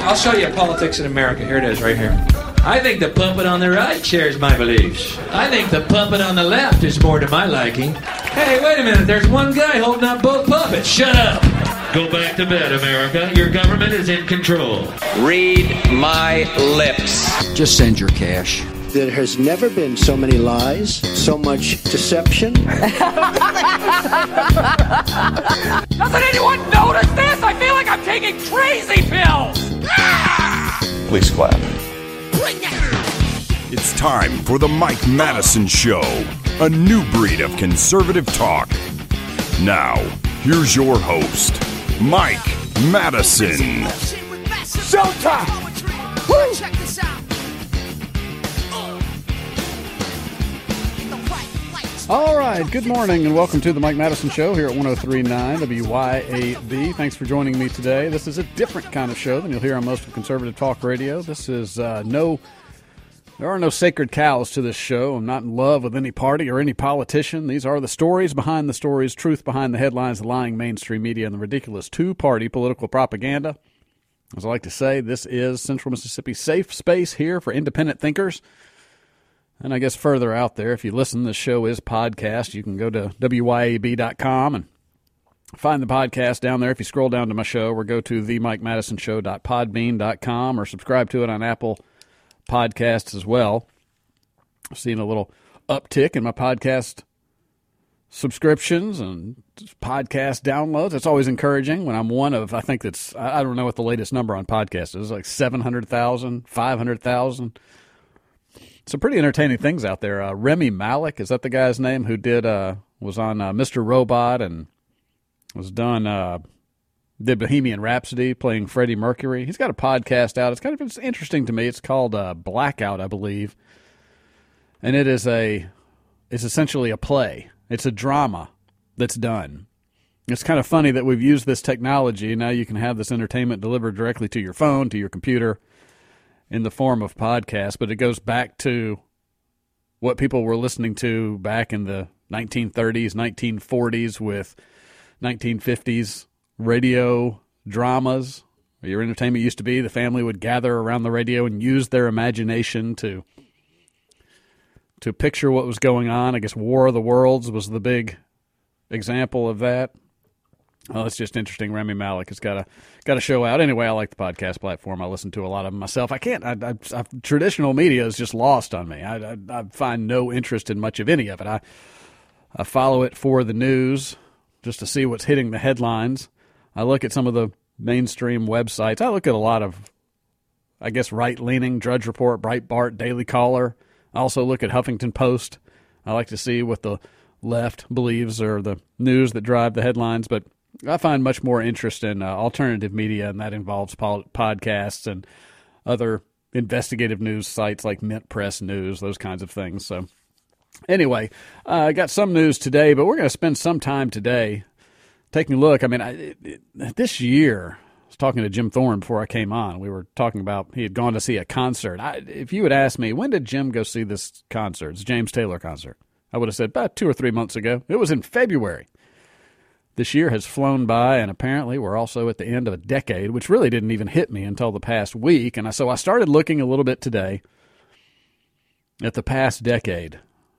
I'll show you politics in America. Here it is, right here. I think the puppet on the right shares my beliefs. I think the puppet on the left is more to my liking. Hey, wait a minute. There's one guy holding up both puppets. Shut up. Go back to bed, America. Your government is in control. Read my lips. Just send your cash. There has never been so many lies, so much deception. Doesn't anyone notice this? I feel like I'm taking crazy pills. Please clap. It's time for the Mike Madison Show, a new breed of conservative talk. Now, here's your host, Mike Madison. Showtime! Woo! All right, good morning and welcome to the Mike Madison Show here at 103.9 WYAB. Thanks for joining me today. This is a different kind of show than you'll hear on most of conservative talk radio. This is there are no sacred cows to this show. I'm not in love with any party or any politician. These are the stories behind the stories, truth behind the headlines, the lying mainstream media, and the ridiculous two-party political propaganda. As I like to say, this is Central Mississippi's safe space here for independent thinkers. And I guess further out there, if you listen, this show is podcast. You can go to WYAB.com and find the podcast down there. If you scroll down to my show, or go to themikemadisonshow.podbean.com or subscribe to it on Apple Podcasts as well. I've seen a little uptick in my podcast subscriptions and podcast downloads. It's always encouraging when I'm one of, I think that's, I don't know what the latest number on podcasts is, like 700,000, 500,000. Some pretty entertaining things out there. Remy Malik, is that the guy's name who did was on Mr. Robot and did Bohemian Rhapsody playing Freddie Mercury. He's got a podcast out. It's interesting to me. It's called Blackout, I believe, and it's essentially a play. It's a drama that's done. It's kind of funny that we've used this technology. Now you can have this entertainment delivered directly to your phone, to your computer, in the form of podcasts, but it goes back to what people were listening to back in the 1930s, 1940s with 1950s radio dramas. Your entertainment used to be the family would gather around the radio and use their imagination to picture what was going on. I guess War of the Worlds was the big example of that. Oh, it's just interesting. Remy Malik has got a show out. Anyway, I like the podcast platform. I listen to a lot of them myself. I can't. Traditional media is just lost on me. I find no interest in much of any of it. I follow it for the news, just to see what's hitting the headlines. I look at some of the mainstream websites. I look at a lot of, I guess, right-leaning, Drudge Report, Breitbart, Daily Caller. I also look at Huffington Post. I like to see what the left believes are the news that drive the headlines, but I find much more interest in alternative media, and that involves podcasts and other investigative news sites like Mint Press News, those kinds of things. So anyway, I got some news today, but we're going to spend some time today taking a look. I mean, this year, I was talking to Jim Thorne before I came on. We were talking about he had gone to see a concert. If you had asked me, when did Jim go see this concert, it's James Taylor concert, I would have said about 2 or 3 months ago. It was in February. This year has flown by, and apparently we're also at the end of a decade, which really didn't even hit me until the past week. And so I started looking a little bit today at the past decade.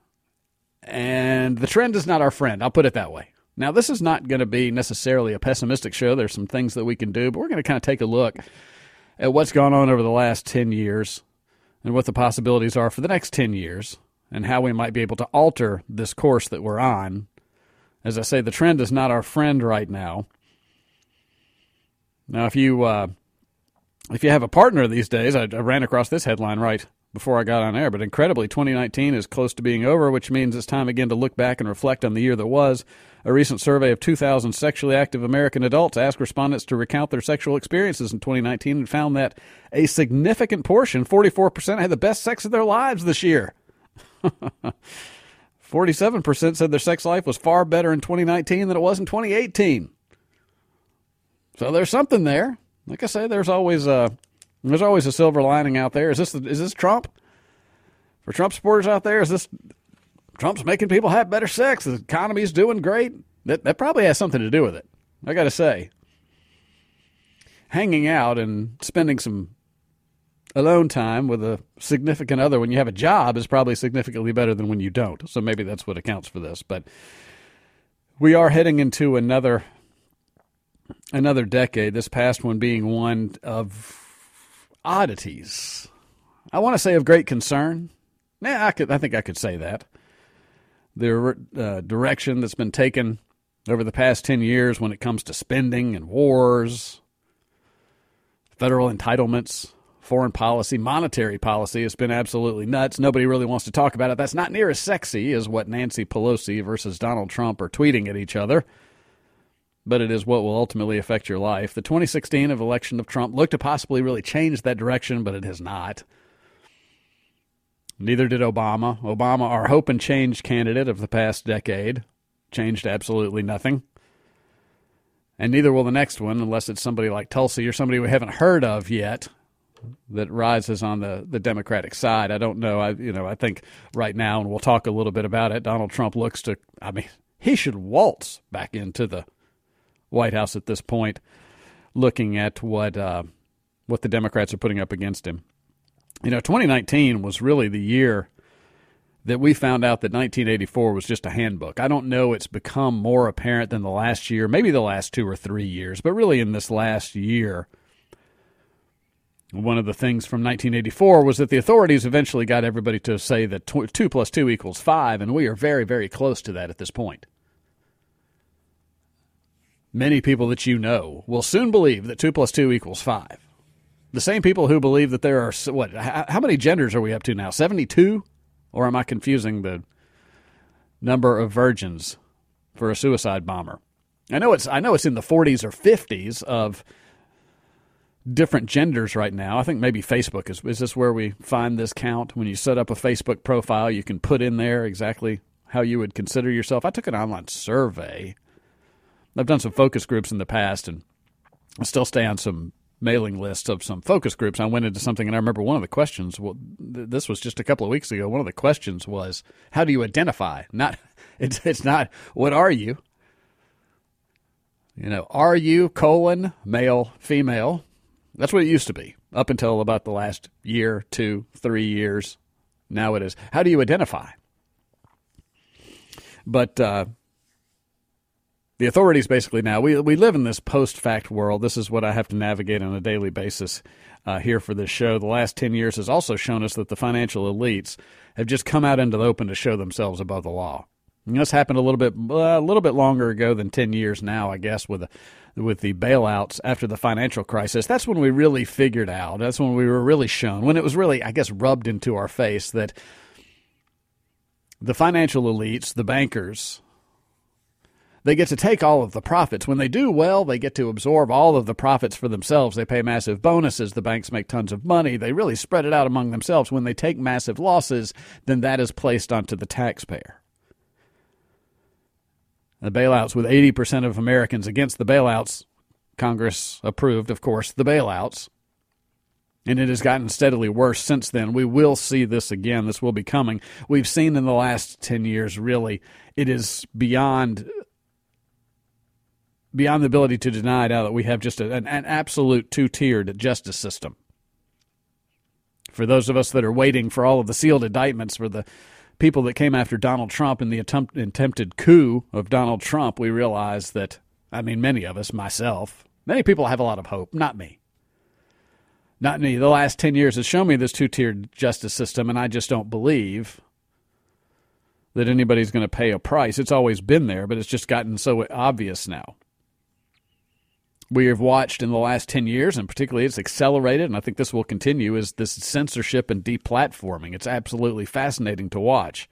And the trend is not our friend. I'll put it that way. Now, this is not going to be necessarily a pessimistic show. There's some things that we can do, but we're going to kind of take a look at what's gone on over the last 10 years and what the possibilities are for the next 10 years and how we might be able to alter this course that we're on. As I say, the trend is not our friend right now. Now, if you have a partner these days, I ran across this headline right before I got on air, but incredibly, 2019 is close to being over, which means it's time again to look back and reflect on the year that was. A recent survey of 2,000 sexually active American adults asked respondents to recount their sexual experiences in 2019 and found that a significant portion, 44%, had the best sex of their lives this year. 47% said their sex life was far better in 2019 than it was in 2018. So there's something there. Like I say, there's always a silver lining out there. Is this Trump? For Trump supporters out there, is this Trump's making people have better sex? The economy's doing great? That probably has something to do with it, I got to say. hanging out and spending some alone time with a significant other when you have a job is probably significantly better than when you don't. So maybe that's what accounts for this. But we are heading into another decade, this past one being one of oddities. I want to say of great concern. I think I could say that. The direction that's been taken over the past 10 years when it comes to spending and wars, federal entitlements, foreign policy, monetary policy has been absolutely nuts. Nobody really wants to talk about it. That's not near as sexy as what Nancy Pelosi versus Donald Trump are tweeting at each other, but it is what will ultimately affect your life. The 2016 election of Trump looked to possibly really change that direction, but it has not. Neither did Obama. Obama, our hope and change candidate of the past decade, changed absolutely nothing. And neither will the next one, unless it's somebody like Tulsi or somebody we haven't heard of yet that rises on the Democratic side. I don't know. I think right now, and we'll talk a little bit about it, Donald Trump looks to, he should waltz back into the White House at this point, looking at what the Democrats are putting up against him. 2019 was really the year that we found out that 1984 was just a handbook. I don't know it's become more apparent than the last year, maybe the last 2 or 3 years, but really in this last year, one of the things from 1984 was that the authorities eventually got everybody to say that 2 plus 2 equals 5, and we are very, very close to that at this point. Many people that you know will soon believe that 2 plus 2 equals 5. The same people who believe that there are, how many genders are we up to now? 72? Or am I confusing the number of virgins for a suicide bomber? I know it's in the 40s or 50s of different genders right now. I think maybe Facebook is this where we find this count? When you set up a Facebook profile, you can put in there exactly how you would consider yourself. I took an online survey. I've done some focus groups in the past, and I still stay on some mailing lists of some focus groups. I went into something, and I remember one of the questions, this was just a couple of weeks ago, one of the questions was, how do you identify? It's not, what are you? Are you, male, female? That's what it used to be, up until about the last year, 2, 3 years. Now it is, how do you identify? But the authorities basically now, we live in this post-fact world. This is what I have to navigate on a daily basis here for this show. The last 10 years has also shown us that the financial elites have just come out into the open to show themselves above the law. And this happened a little bit longer ago than 10 years now, I guess, with the bailouts after the financial crisis. That's when we really figured out. That's when we were really shown, when it was really, I guess, rubbed into our face that the financial elites, the bankers, they get to take all of the profits. When they do well, they get to absorb all of the profits for themselves. They pay massive bonuses. The banks make tons of money. They really spread it out among themselves. When they take massive losses, then that is placed onto the taxpayer. The bailouts, with 80% of Americans against the bailouts, Congress approved, of course, the bailouts. And it has gotten steadily worse since then. We will see this again. This will be coming. We've seen in the last 10 years, really, it is beyond the ability to deny now that we have just an absolute two-tiered justice system. For those of us that are waiting for all of the sealed indictments for the people that came after Donald Trump in the attempted coup of Donald Trump, we realize that, many of us, myself, many people have a lot of hope. Not me. Not me. The last 10 years has shown me this two-tiered justice system, and I just don't believe that anybody's going to pay a price. It's always been there, but it's just gotten so obvious now. We have watched in the last 10 years, and particularly it's accelerated, and I think this will continue, is this censorship and deplatforming. It's absolutely fascinating to watch.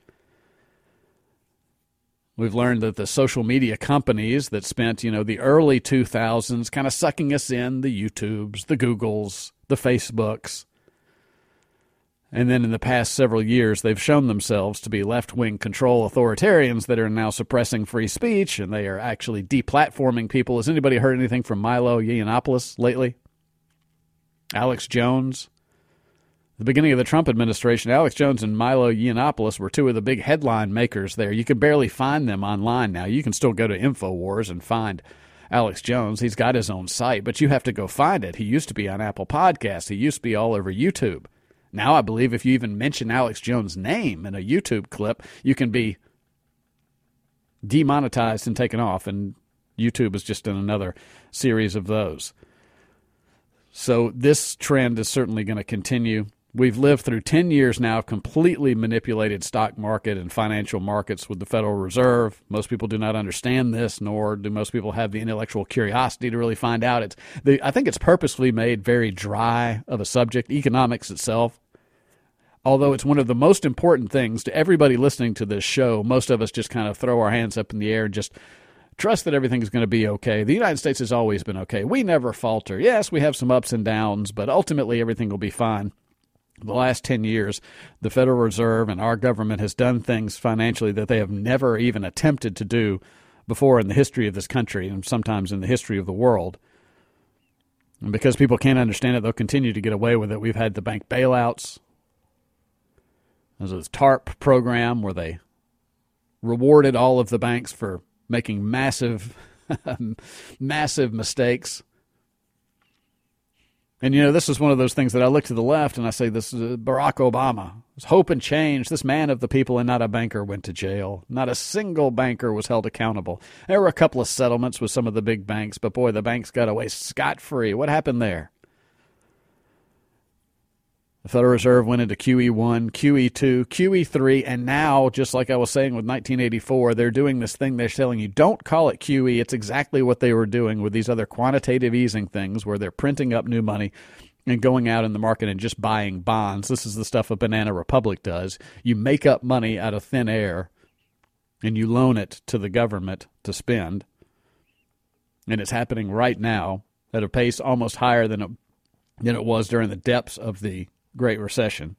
We've learned that the social media companies that spent, the early 2000s kind of sucking us in, the YouTubes, the Googles, the Facebooks, and then in the past several years, they've shown themselves to be left-wing control authoritarians that are now suppressing free speech, and they are actually deplatforming people. Has anybody heard anything from Milo Yiannopoulos lately? Alex Jones? The beginning of the Trump administration, Alex Jones and Milo Yiannopoulos were two of the big headline makers there. You can barely find them online now. You can still go to InfoWars and find Alex Jones. He's got his own site, but you have to go find it. He used to be on Apple Podcasts. He used to be all over YouTube. Now I believe if you even mention Alex Jones' name in a YouTube clip, you can be demonetized and taken off, and YouTube is just in another series of those. So this trend is certainly going to continue. We've lived through 10 years now of completely manipulated stock market and financial markets with the Federal Reserve. Most people do not understand this, nor do most people have the intellectual curiosity to really find out. I think it's purposefully made very dry of a subject, economics itself. Although it's one of the most important things to everybody listening to this show, most of us just kind of throw our hands up in the air and just trust that everything's going to be okay. The United States has always been okay. We never falter. Yes, we have some ups and downs, but ultimately everything will be fine. The last 10 years, the Federal Reserve and our government has done things financially that they have never even attempted to do before in the history of this country and sometimes in the history of the world. And because people can't understand it, they'll continue to get away with it. We've had the bank bailouts. There's this TARP program where they rewarded all of the banks for making massive, massive mistakes. And, this is one of those things that I look to the left and I say, this is Barack Obama. There's hope and change. This man of the people and not a banker went to jail. Not a single banker was held accountable. There were a couple of settlements with some of the big banks, but boy, the banks got away scot-free. What happened there? The Federal Reserve went into QE1, QE2, QE3, and now, just like I was saying with 1984, they're doing this thing they're telling you, don't call it QE. It's exactly what they were doing with these other quantitative easing things where they're printing up new money and going out in the market and just buying bonds. This is the stuff a Banana Republic does. You make up money out of thin air and you loan it to the government to spend. And it's happening right now at a pace almost higher than it was during the depths of the Great Recession.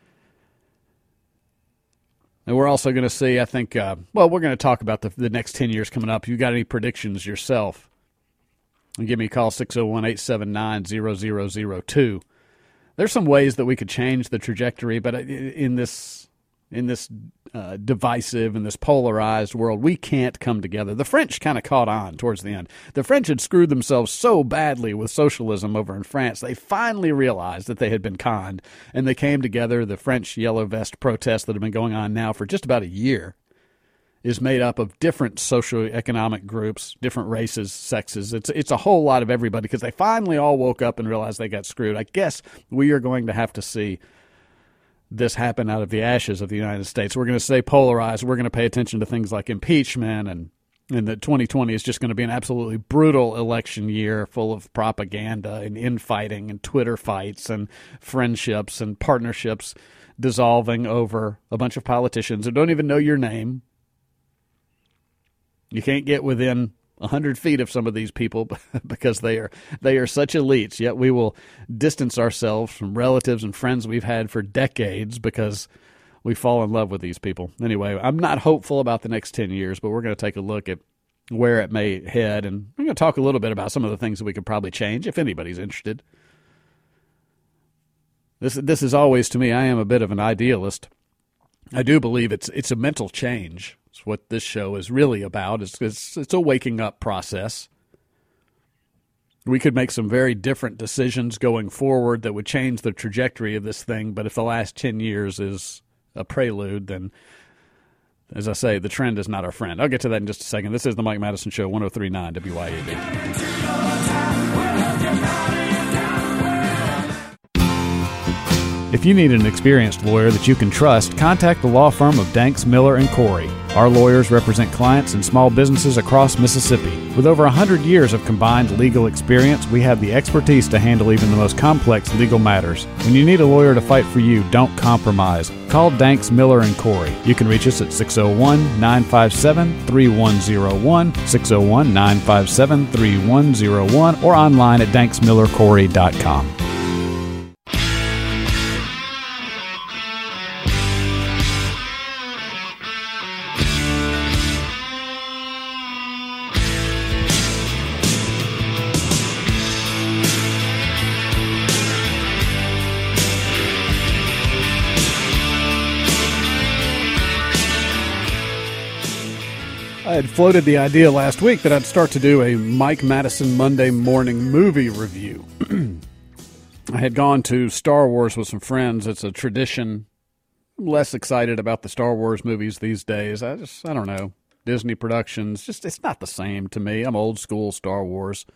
And we're also going to see, I think, we're going to talk about the next 10 years coming up. If you got any predictions yourself, give me a call, 601-879-0002. There's some ways that we could change the trajectory, but in this divisive and this polarized world, we can't come together. The French kind of caught on towards the end. The French had screwed themselves so badly with socialism over in France, they finally realized that they had been conned, and they came together. The French Yellow Vest protests that have been going on now for just about a year is made up of different socioeconomic groups, different races, sexes. It's a whole lot of everybody because they finally all woke up and realized they got screwed. I guess we are going to have to see this happen out of the ashes of the United States. We're going to stay polarized. We're going to pay attention to things like impeachment, and that 2020 is just going to be an absolutely brutal election year full of propaganda and infighting and Twitter fights and friendships and partnerships dissolving over a bunch of politicians who don't even know your name. You can't get within 100 feet of some of these people because they are such elites, yet we will distance ourselves from relatives and friends we've had for decades because we fall in love with these people. Anyway, I'm not hopeful about the next 10 years, but we're going to take a look at where it may head, and we're going to talk a little bit about some of the things that we could probably change if anybody's interested. This is always, to me, I am a bit of an idealist. I do believe it's a mental change. It's what this show is really about. It's a waking up process. We could make some very different decisions going forward that would change the trajectory of this thing, but if the last 10 years is a prelude, then, as I say, the trend is not our friend. I'll get to that in just a second. This is the Mike Madison Show, 103.9 WYAB. If you need an experienced lawyer that you can trust, contact the law firm of Danks, Miller & Corey. Our lawyers represent clients and small businesses across Mississippi. With over 100 years of combined legal experience, we have the expertise to handle even the most complex legal matters. When you need a lawyer to fight for you, don't compromise. Call Danks, Miller & Corey. You can reach us at 601-957-3101, 601-957-3101, or online at danksmillercorey.com. had floated the idea last week that I'd start to do a Mike Madison Monday morning movie review. I had gone to Star Wars with some friends. It's a tradition. I'm less excited about the Star Wars movies these days. I don't know. Disney productions, it's not the same to me. I'm old school Star Wars.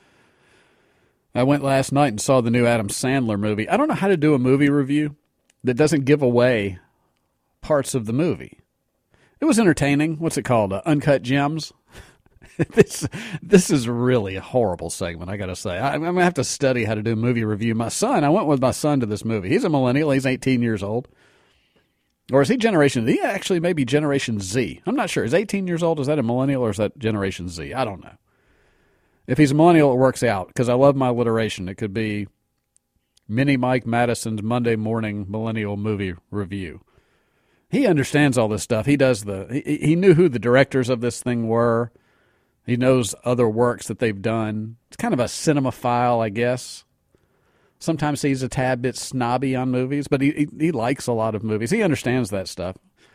I went last night and saw the new Adam Sandler movie. I don't know how to do a movie review that doesn't give away parts of the movie. It was entertaining. What's it called? Uncut Gems? This is really a horrible segment, I got to say. I'm going to have to study how to do a movie review. I went with my son to this movie. He's a millennial. He's 18 years old. Or is he Generation Z? Actually, maybe Generation Z. I'm not sure. Is 18 years old, is that a millennial or is that Generation Z? I don't know. If he's a millennial, it works out because I love my alliteration. It could be Mini Mike Madison's Monday morning millennial movie review. He understands all this stuff. He knew who the directors of this thing were. He knows other works that they've done. It's kind of a cinemaphile, I guess. Sometimes he's a tad bit snobby on movies, but he likes a lot of movies. He understands that stuff.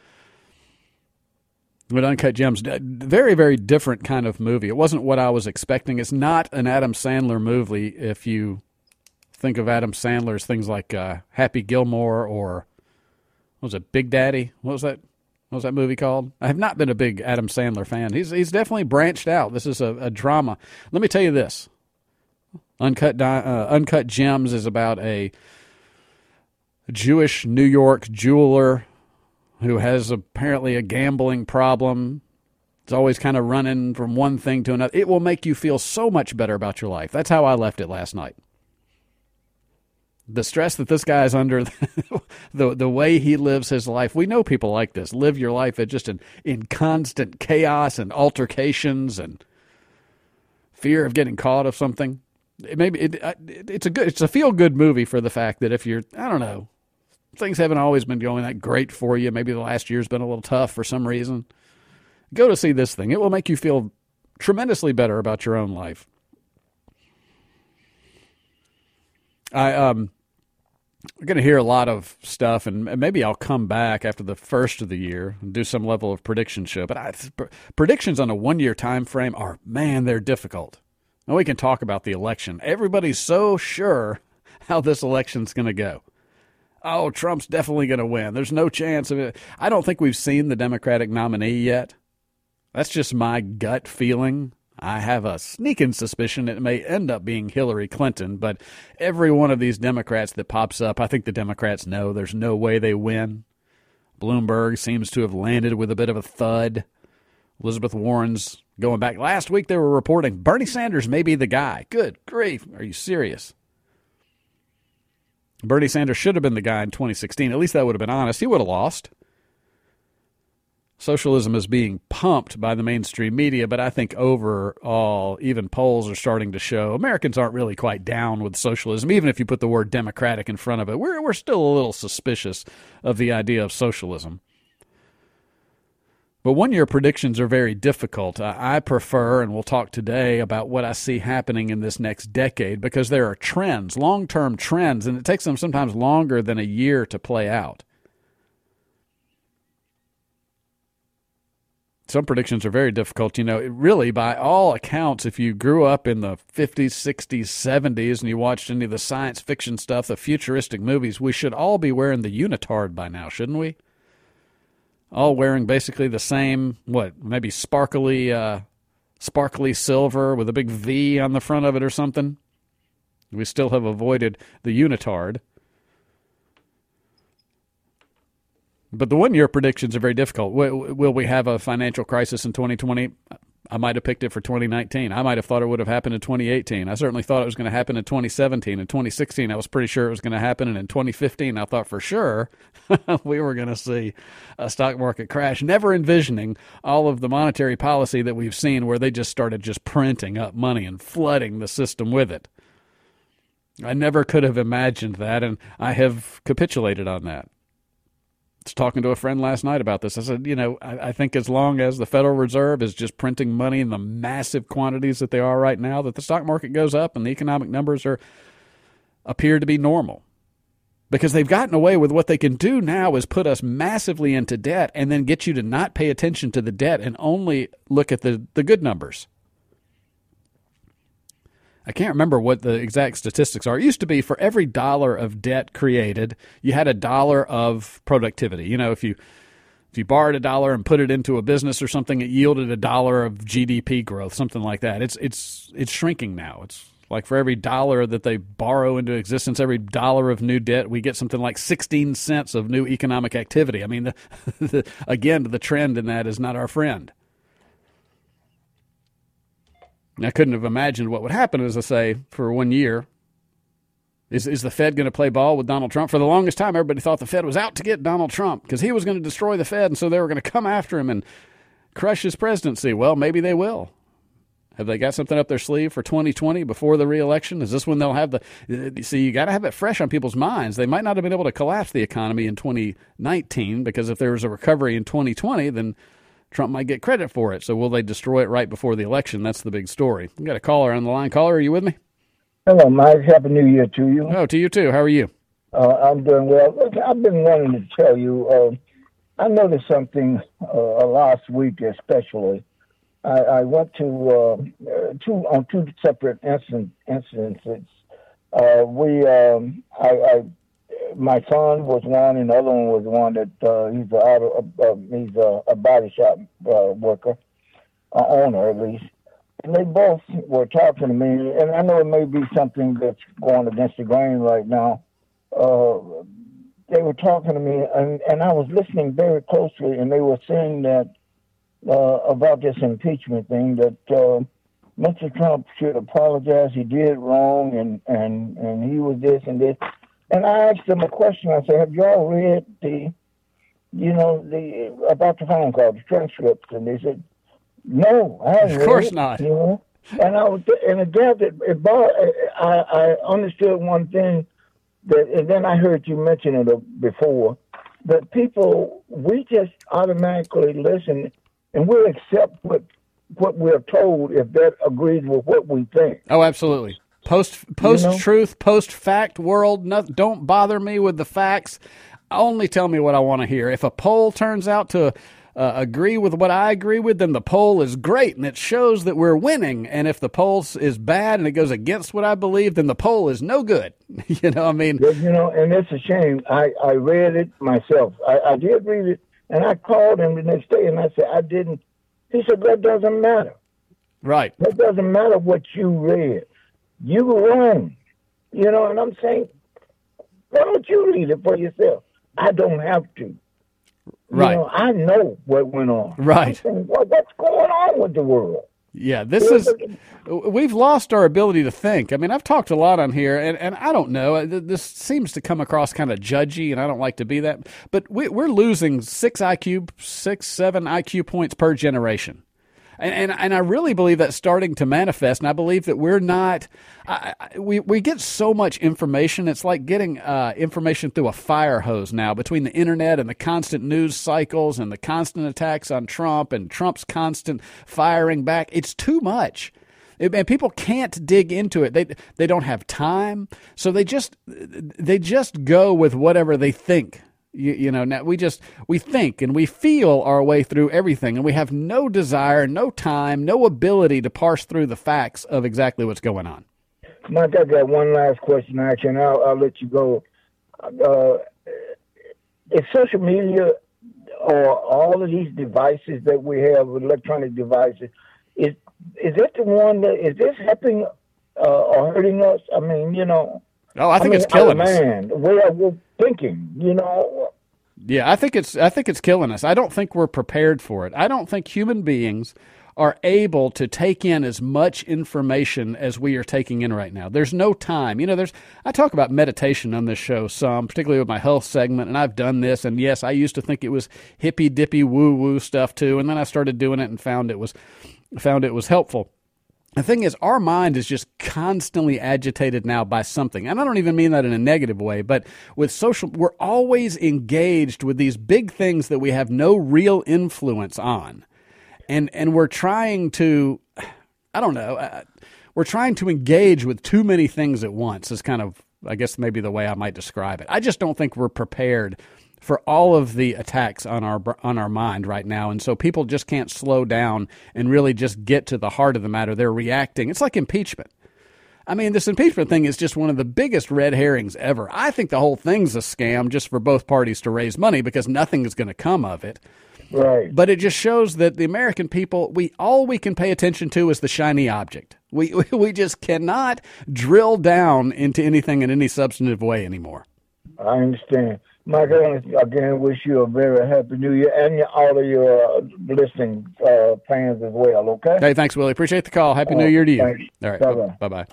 But Uncut Gems, very, very different kind of movie. It wasn't what I was expecting. It's not an Adam Sandler movie if you think of Adam Sandler's things like Happy Gilmore or, what was it, Big Daddy? What was that movie called? I have not been a big Adam Sandler fan. He's definitely branched out. This is a drama. Let me tell you this. Uncut Gems is about a Jewish New York jeweler who has apparently a gambling problem. It's always kind of running from one thing to another. It will make you feel so much better about your life. That's how I left it last night. The stress that this guy's under, the way he lives his life. We know people like this. Live your life just in constant chaos and altercations and fear of getting caught of something. It's a feel-good movie for the fact that if you're, I don't know, things haven't always been going that great for you. Maybe the last year's been a little tough for some reason. Go to see this thing. It will make you feel tremendously better about your own life. I'm going to hear a lot of stuff, and maybe I'll come back after the first of the year and do some level of prediction show. But predictions on a one-year time frame are, man, they're difficult. Now we can talk about the election. Everybody's so sure how this election's going to go. Oh, Trump's definitely going to win. There's no chance of it. I don't think we've seen the Democratic nominee yet. That's just my gut feeling. I have a sneaking suspicion it may end up being Hillary Clinton, but every one of these Democrats that pops up, I think the Democrats know there's no way they win. Bloomberg seems to have landed with a bit of a thud. Elizabeth Warren's going back. Last week they were reporting Bernie Sanders may be the guy. Good grief. Are you serious? Bernie Sanders should have been the guy in 2016. At least that would have been honest. He would have lost. Socialism is being pumped by the mainstream media, but I think overall, even polls are starting to show Americans aren't really quite down with socialism, even if you put the word democratic in front of it. We're still a little suspicious of the idea of socialism. But one-year predictions are very difficult. I prefer, and we'll talk today about what I see happening in this next decade, because there are trends, long-term trends, and it takes them sometimes longer than a year to play out. Some predictions are very difficult. You know, really, by all accounts, if you grew up in the 50s, 60s, 70s, and you watched any of the science fiction stuff, the futuristic movies, we should all be wearing the unitard by now, shouldn't we? All wearing basically the same, maybe sparkly silver with a big V on the front of it or something. We still have avoided the unitard. But the one-year predictions are very difficult. Will we have a financial crisis in 2020? I might have picked it for 2019. I might have thought it would have happened in 2018. I certainly thought it was going to happen in 2017. In 2016, I was pretty sure it was going to happen. And in 2015, I thought for sure we were going to see a stock market crash, never envisioning all of the monetary policy that we've seen where they just started just printing up money and flooding the system with it. I never could have imagined that, and I have capitulated on that. I was talking to a friend last night about this. I said, I think as long as the Federal Reserve is just printing money in the massive quantities that they are right now, that the stock market goes up and the economic numbers appear to be normal. because they've gotten away with what they can do now is put us massively into debt and then get you to not pay attention to the debt and only look at the good numbers. I can't remember what the exact statistics are. It used to be for every dollar of debt created, you had a dollar of productivity. You know, if you borrowed a dollar and put it into a business or something, it yielded a dollar of GDP growth, something like that. It's shrinking now. It's like for every dollar that they borrow into existence, every dollar of new debt, we get something like 16 cents of new economic activity. I mean, again, the trend in that is not our friend. I couldn't have imagined what would happen, as I say, for 1 year. Is the Fed going to play ball with Donald Trump? For the longest time, everybody thought the Fed was out to get Donald Trump because he was going to destroy the Fed, and so they were going to come after him and crush his presidency. Well, maybe they will. Have they got something up their sleeve for 2020 before the re-election? Is this when they'll have see, you got to have it fresh on people's minds. They might not have been able to collapse the economy in 2019 because if there was a recovery in 2020, then Trump might get credit for it. So will they destroy it right before the election? That's the big story. We got a caller on the line. Caller, are you with me? Hello, Mike. Happy New Year to you. Oh, to you too. How are you? I'm doing well. Look, I've been wanting to tell you, I noticed something last week especially. I went to two separate instances. My son was one, and the other one was one that he's a body shop worker, owner at least. And they both were talking to me, and I know it may be something that's going against the grain right now. They were talking to me, and I was listening very closely, and they were saying that about this impeachment thing, that Mr. Trump should apologize. He did wrong, and he was this and this. And I asked them a question. I said, "Have y'all read about the phone call, the transcripts?" And they said, "No, I haven't." Of course read it, not. You know? And again, I understood one thing and then I heard you mention it before. That people, we just automatically listen, and we'll accept what we're told if that agrees with what we think. Oh, absolutely. Post-truth, post-fact world, don't bother me with the facts. Only tell me what I want to hear. If a poll turns out to agree with what I agree with, then the poll is great, and it shows that we're winning. And if the poll is bad and it goes against what I believe, then the poll is no good. You know what I mean? Well, and it's a shame. I read it myself. I did read it, and I called him the next day, and I said, I didn't. He said, that doesn't matter. Right. That doesn't matter what you read. You were wrong. And I'm saying, why don't you read it for yourself? I don't have to. Right. I know what went on. Right. I'm saying, what's going on with the world? Yeah, we've lost our ability to think. I mean, I've talked a lot on here, and I don't know. This seems to come across kind of judgy, and I don't like to be that. But we're losing 7 IQ points per generation. And I really believe that's starting to manifest, and I believe that we're not we get so much information. It's like getting information through a fire hose now between the internet and the constant news cycles and the constant attacks on Trump and Trump's constant firing back. It's too much. And people can't dig into it. They don't have time, so they just go with whatever they think. Now we think and we feel our way through everything, and we have no desire, no time, no ability to parse through the facts of exactly what's going on. Mike, I got one last question, actually, and I'll let you go. Is social media or all of these devices that we have, electronic devices, is it the one that is this helping or hurting us? I mean, Oh, I think it's killing us. Man, we're thinking, Yeah, I think it's killing us. I don't think we're prepared for it. I don't think human beings are able to take in as much information as we are taking in right now. There's no time. I talk about meditation on this show some, particularly with my health segment, and I've done this, and yes, I used to think it was hippy-dippy woo-woo stuff too, and then I started doing it and found it was helpful. The thing is, our mind is just constantly agitated now by something. And I don't even mean that in a negative way, but with social, we're always engaged with these big things that we have no real influence on. And we're trying to, we're trying to engage with too many things at once is kind of I guess maybe the way I might describe it. I just don't think we're prepared for all of the attacks on our mind right now, and so people just can't slow down and really just get to the heart of the matter. They're reacting. It's like impeachment. I mean, this impeachment thing is just one of the biggest red herrings ever. I think the whole thing's a scam just for both parties to raise money because nothing is going to come of it. Right. But it just shows that the American people, all we can pay attention to is the shiny object. We just cannot drill down into anything in any substantive way anymore. I understand. Mike, I want to again wish you a very happy New Year and all of your listening fans as well, okay? Hey, thanks, Willie. Appreciate the call. Happy New Year to you. Thanks. All right. Bye-bye. Bye-bye.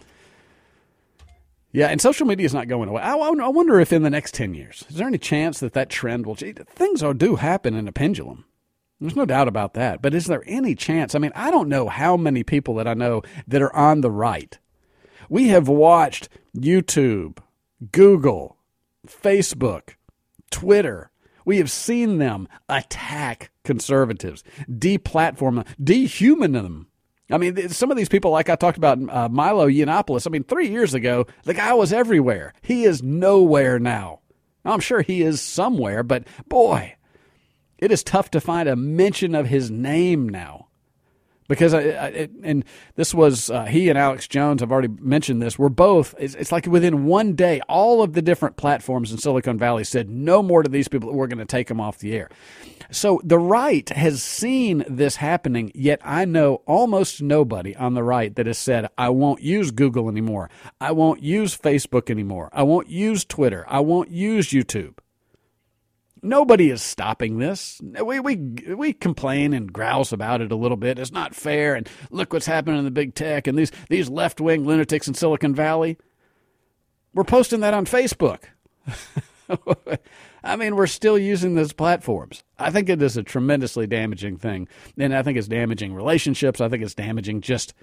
Yeah, and social media is not going away. I wonder if in the next 10 years, is there any chance that trend will change? Things do happen in a pendulum. There's no doubt about that. But is there any chance? I mean, I don't know how many people that I know that are on the right. We have watched YouTube, Google, Facebook, Twitter. We have seen them attack conservatives, deplatform them, dehumanize them. I mean, some of these people, like I talked about Milo Yiannopoulos, I mean, 3 years ago, the guy was everywhere. He is nowhere now. I'm sure he is somewhere, but boy, it is tough to find a mention of his name now. Because, and this was, he and Alex Jones, I've already mentioned this, were both, it's like within one day, all of the different platforms in Silicon Valley said no more to these people, we're going to take them off the air. So the right has seen this happening, yet I know almost nobody on the right that has said, I won't use Google anymore. I won't use Facebook anymore. I won't use Twitter. I won't use YouTube. Nobody is stopping this. We complain and grouse about it a little bit. It's not fair, and look what's happening in the big tech and these left-wing lunatics in Silicon Valley. We're posting that on Facebook. I mean, we're still using those platforms. I think it is a tremendously damaging thing, and I think it's damaging relationships. I think it's damaging just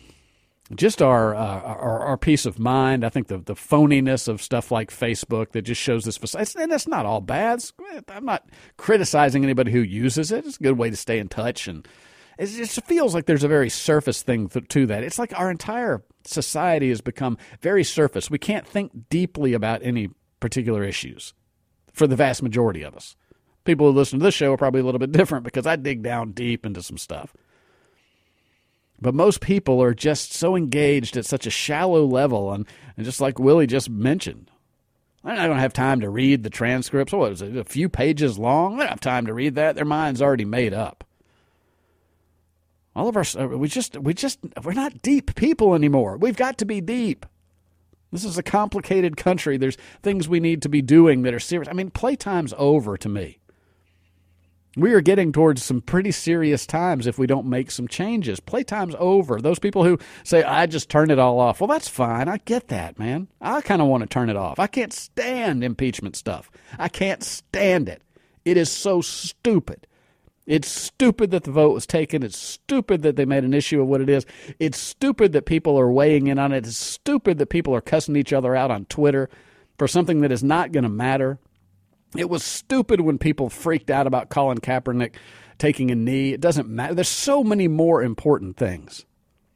our peace of mind. I think the phoniness of stuff like Facebook that just shows this facade, and that's not all bad. I'm not criticizing anybody who uses it. It's a good way to stay in touch, and it just feels like there's a very surface thing to that. It's like our entire society has become very surface. We can't think deeply about any particular issues for the vast majority of us. People who listen to this show are probably a little bit different because I dig down deep into some stuff. But most people are just so engaged at such a shallow level, and just like Willie just mentioned, they're not going to have time to read the transcripts. What is it, a few pages long? They don't have time to read that. Their mind's already made up. All of our, we're not deep people anymore. We've got to be deep. This is a complicated country. There's things we need to be doing that are serious. I mean, playtime's over to me. We are getting towards some pretty serious times if we don't make some changes. Playtime's over. Those people who say, I just turn it all off. Well, that's fine. I get that, man. I kind of want to turn it off. I can't stand impeachment stuff. I can't stand it. It is so stupid. It's stupid that the vote was taken. It's stupid that they made an issue of what it is. It's stupid that people are weighing in on it. It's stupid that people are cussing each other out on Twitter for something that is not going to matter. It was stupid when people freaked out about Colin Kaepernick taking a knee. It doesn't matter. There's so many more important things.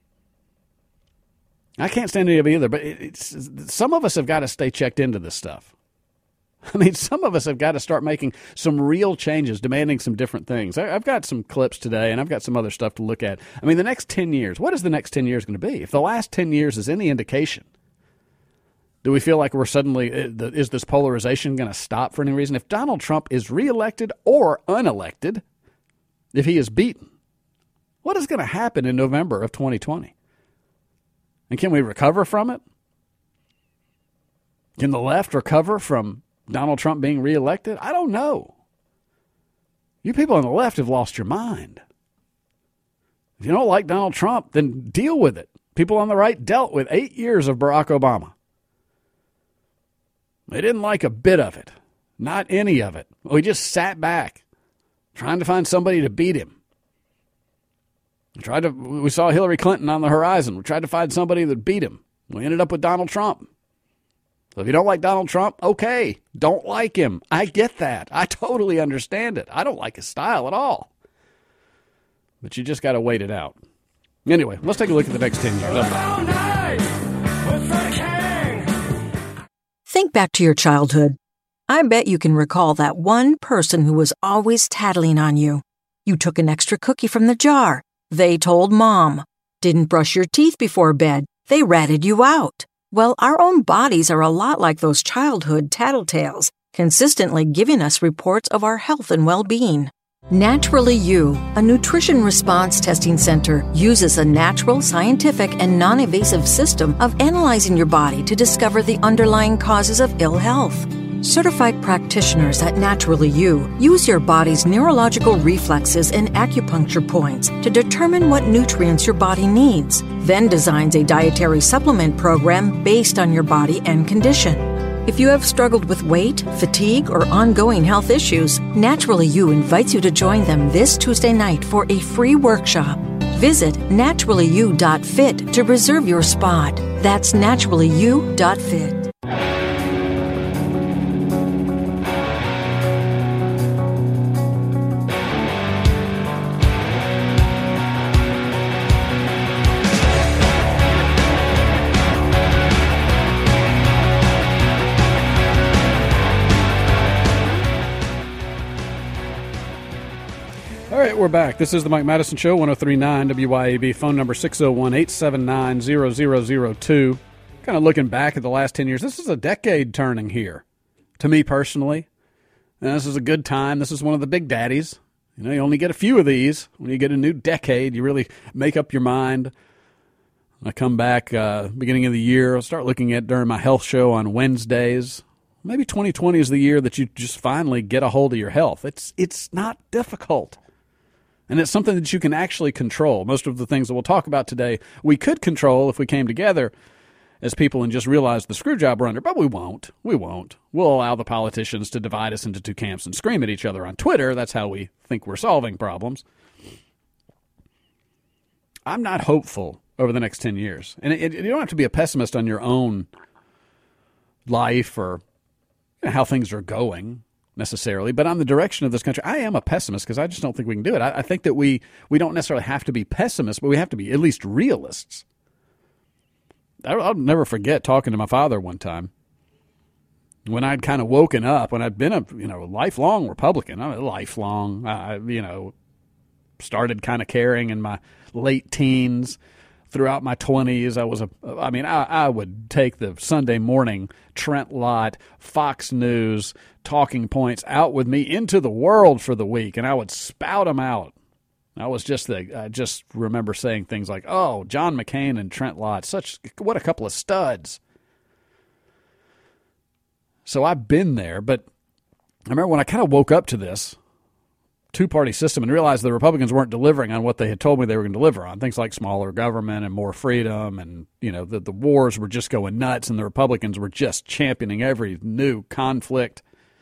I can't stand any of it either, but some of us have got to stay checked into this stuff. I mean, some of us have got to start making some real changes, demanding some different things. I've got some clips today, and I've got some other stuff to look at. I mean, the next 10 years, what is the next 10 years going to be? If the last 10 years is any indication, do we feel like we're suddenly, is this polarization going to stop for any reason? If Donald Trump is reelected or unelected, if he is beaten, what is going to happen in November of 2020? And can we recover from it? Can the left recover from Donald Trump being reelected? I don't know. You people on the left have lost your mind. If you don't like Donald Trump, then deal with it. People on the right dealt with 8 years of Barack Obama. They didn't like a bit of it. Not any of it. We just sat back trying to find somebody to beat him. We saw Hillary Clinton on the horizon. We tried to find somebody that beat him. We ended up with Donald Trump. So if you don't like Donald Trump, okay, don't like him. I get that. I totally understand it. I don't like his style at all. But you just got to wait it out. Anyway, let's take a look at the next 10 years. Think back to your childhood. I bet you can recall that one person who was always tattling on you. You took an extra cookie from the jar. They told Mom. Didn't brush your teeth before bed. They ratted you out. Well, our own bodies are a lot like those childhood tattletales, consistently giving us reports of our health and well-being. Naturally You, a nutrition response testing center, uses a natural, scientific, and non-invasive system of analyzing your body to discover the underlying causes of ill health. Certified practitioners at Naturally You use your body's neurological reflexes and acupuncture points to determine what nutrients your body needs, then designs a dietary supplement program based on your body and condition. If you have struggled with weight, fatigue, or ongoing health issues, Naturally You invites you to join them this Tuesday night for a free workshop. Visit naturallyu.fit to reserve your spot. That's naturallyu.fit. All right, we're back. This is the Mike Madison Show, 103.9 WYAB, phone number 601-879-0002. Kind of looking back at the last 10 years, this is a decade turning here, to me personally. And this is a good time. This is one of the big daddies. You know, you only get a few of these. When you get a new decade, you really make up your mind. I come back beginning of the year. I'll start looking at during my health show on Wednesdays. Maybe 2020 is the year that you just finally get a hold of your health. It's not difficult. And it's something that you can actually control. Most of the things that we'll talk about today, we could control if we came together as people and just realized the screw job we're under. But we won't. We won't. We'll allow the politicians to divide us into two camps and scream at each other on Twitter. That's how we think we're solving problems. I'm not hopeful over the next 10 years. And you don't have to be a pessimist on your own life or how things are going necessarily, but on the direction of this country, I am a pessimist because I just don't think we can do it. I think that we don't necessarily have to be pessimists, but we have to be at least realists. I'll never forget talking to my father one time when I'd kind of woken up, when I'd been a lifelong Republican. I started kind of caring in my late teens. Throughout my 20s, I would take the Sunday morning Trent Lott, Fox News, talking points out with me into the world for the week, and I would spout them out. I just remember saying things like, "Oh, John McCain and Trent Lott, what a couple of studs." So I've been there, but I remember when I kind of woke up to this two-party system and realized the Republicans weren't delivering on what they had told me they were going to deliver on, things like smaller government and more freedom, and the wars were just going nuts, and the Republicans were just championing every new conflict.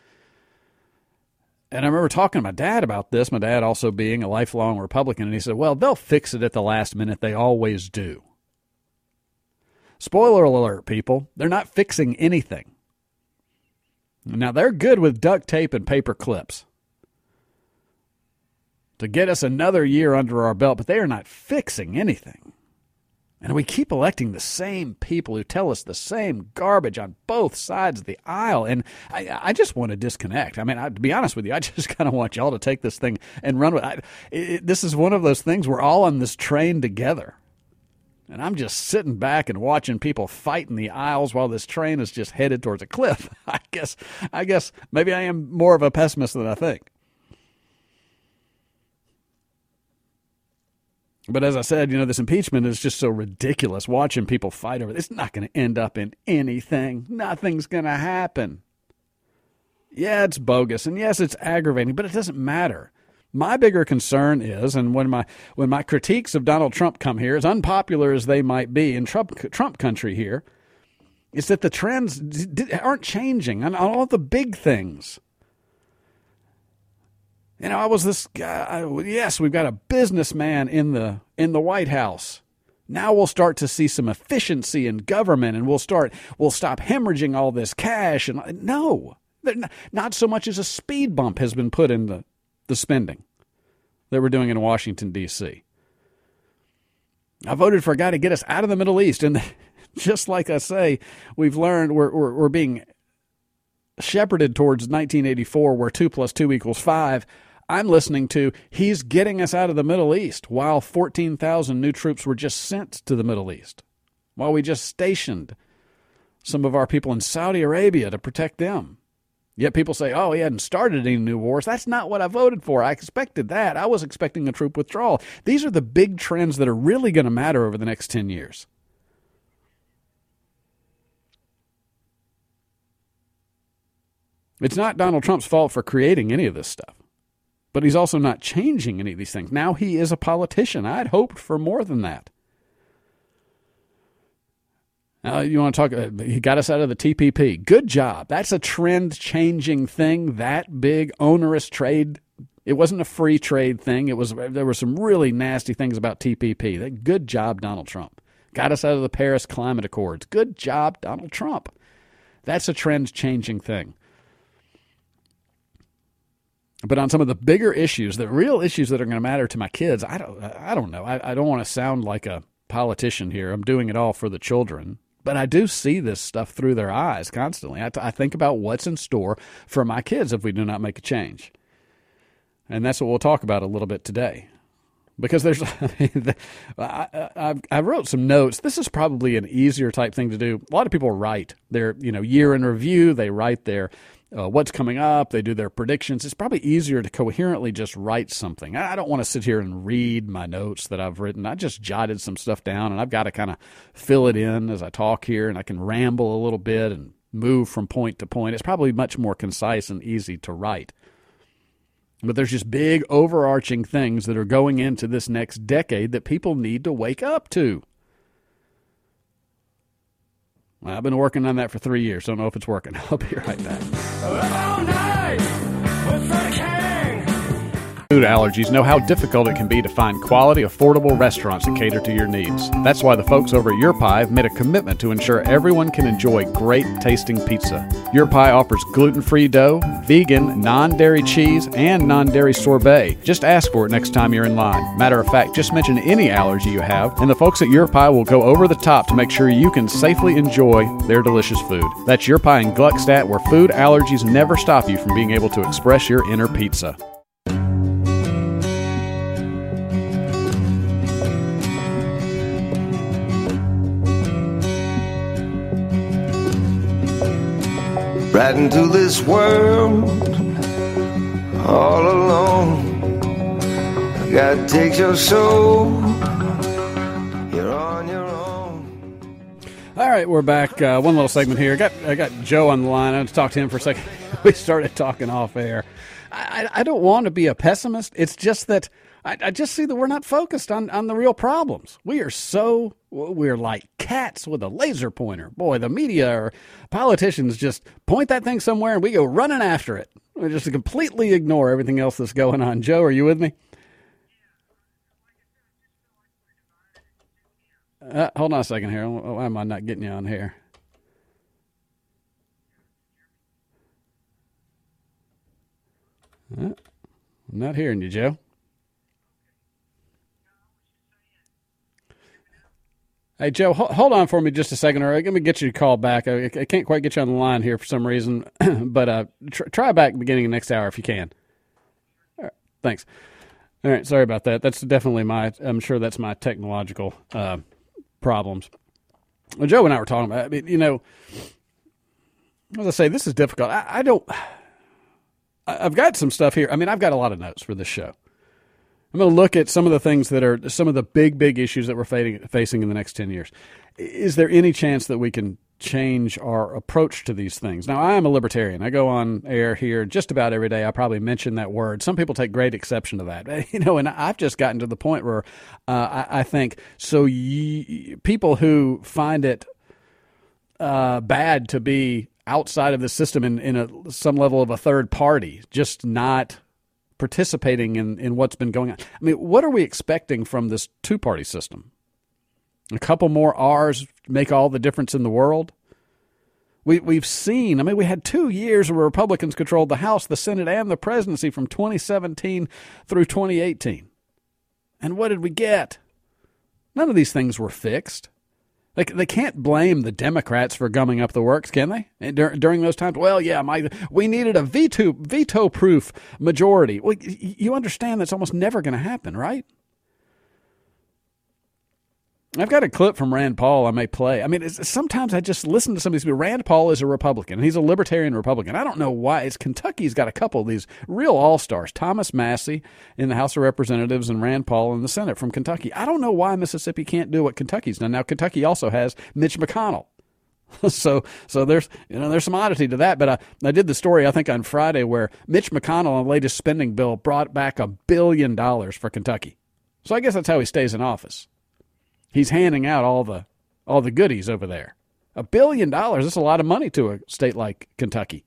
And I remember talking to my dad about this, my dad also being a lifelong Republican, and he said, well, they'll fix it at the last minute. They always do. Spoiler alert, people. They're not fixing anything. Now, they're good with duct tape and paper clips to get us another year under our belt, but they are not fixing anything. And we keep electing the same people who tell us the same garbage on both sides of the aisle. And I just want to disconnect. I mean, to be honest with you, I just kind of want y'all to take this thing and run with it. This is one of those things we're all on this train together. And I'm just sitting back and watching people fight in the aisles while this train is just headed towards a cliff. I guess maybe I am more of a pessimist than I think. But as I said, this impeachment is just so ridiculous. Watching people fight over it, it's not going to end up in anything. Nothing's going to happen. Yeah, it's bogus, and yes, it's aggravating, but it doesn't matter. My bigger concern is, and when my critiques of Donald Trump come here, as unpopular as they might be in Trump country here, is that the trends aren't changing on all the big things. I was this guy. Yes, we've got a businessman in the White House. Now we'll start to see some efficiency in government, and we'll stop hemorrhaging all this cash. And no, not so much as a speed bump has been put in the spending that we're doing in Washington, D.C. I voted for a guy to get us out of the Middle East, and just like I say, we've learned we're being shepherded towards 1984 where 2 + 2 = 5. I'm listening to he's getting us out of the Middle East while 14,000 new troops were just sent to the Middle East, while we just stationed some of our people in Saudi Arabia to protect them. Yet people say, oh, he hadn't started any new wars. That's not what I voted for. I expected that. I was expecting a troop withdrawal. These are the big trends that are really going to matter over the next 10 years. It's not Donald Trump's fault for creating any of this stuff, but he's also not changing any of these things. Now he is a politician. I'd hoped for more than that. You want to talk, he got us out of the TPP. Good job. That's a trend-changing thing, that big, onerous trade. It wasn't a free trade thing. There were some really nasty things about TPP. Good job, Donald Trump. Got us out of the Paris Climate Accords. Good job, Donald Trump. That's a trend-changing thing. But on some of the bigger issues, the real issues that are going to matter to my kids, I don't know. I don't want to sound like a politician here. I'm doing it all for the children. But I do see this stuff through their eyes constantly. I think about what's in store for my kids if we do not make a change. And that's what we'll talk about a little bit today. Because I wrote some notes. This is probably an easier type thing to do. A lot of people write their year in review. They write their what's coming up. They do their predictions. It's probably easier to coherently just write something. I don't want to sit here and read my notes that I've written. I just jotted some stuff down, and I've got to kind of fill it in as I talk here, and I can ramble a little bit and move from point to point. It's probably much more concise and easy to write. But there's just big overarching things that are going into this next decade that people need to wake up to. Well, I've been working on that for 3 years. Don't know if it's working. I'll be right back. All night with the king. Food allergies know how difficult it can be to find quality, affordable restaurants that cater to your needs. That's why the folks over at Your Pie have made a commitment to ensure everyone can enjoy great tasting pizza. Your Pie offers gluten-free dough, vegan, non-dairy cheese, and non-dairy sorbet. Just ask for it next time you're in line. Matter of fact, just mention any allergy you have, and the folks at Your Pie will go over the top to make sure you can safely enjoy their delicious food. That's Your Pie in Gluckstadt, where food allergies never stop you from being able to express your inner pizza. Right into this world, all alone. I gotta take your soul. You're on your own. All right, we're back. One little segment here. I got Joe on the line. I want to talk to him for a second. We started talking off air. I don't want to be a pessimist. It's just that I just see that we're not focused on the real problems. We're like cats with a laser pointer. Boy, the media or politicians just point that thing somewhere and we go running after it. We just completely ignore everything else that's going on. Joe, are you with me? Hold on a second here. Why am I not getting you on here? I'm not hearing you, Joe. Hey, Joe, hold on for me just a second, or let me get you to call back. I can't quite get you on the line here for some reason, but try back at the beginning of next hour if you can. All right, thanks. All right, sorry about that. That's definitely I'm sure that's my technological problems. Well, Joe and I were talking about, as I say, this is difficult. I've got some stuff here. I've got a lot of notes for this show. I'm going to look at some of the things that are some of the big issues that we're facing in the next 10 years. Is there any chance that we can change our approach to these things? Now, I am a libertarian. I go on air here just about every day. I probably mention that word. Some people take great exception to that. And I've just gotten to the point where I think, people who find it bad to be outside of the system in some level of a third party, just not participating in what's been going on. What are we expecting from this two-party system? A couple more R's make all the difference in the world? We've seen, we had 2 years where Republicans controlled the House, the Senate, and the presidency from 2017 through 2018. And what did we get? None of these things were fixed. They can't blame the Democrats for gumming up the works, can they? And during those times, well, yeah, we needed a veto-proof majority. Well, you understand that's almost never going to happen, right? I've got a clip from Rand Paul I may play. I mean, sometimes I just listen to some of these people. Rand Paul is a Republican. He's a libertarian Republican. I don't know why. It's Kentucky's got a couple of these real all-stars. Thomas Massey in the House of Representatives and Rand Paul in the Senate from Kentucky. I don't know why Mississippi can't do what Kentucky's done. Now, Kentucky also has Mitch McConnell. So there's some oddity to that. But I did the story, I think, on Friday where Mitch McConnell on the latest spending bill brought back $1 billion for Kentucky. So I guess that's how he stays in office. He's handing out all the goodies over there. $1 billion, that's a lot of money to a state like Kentucky.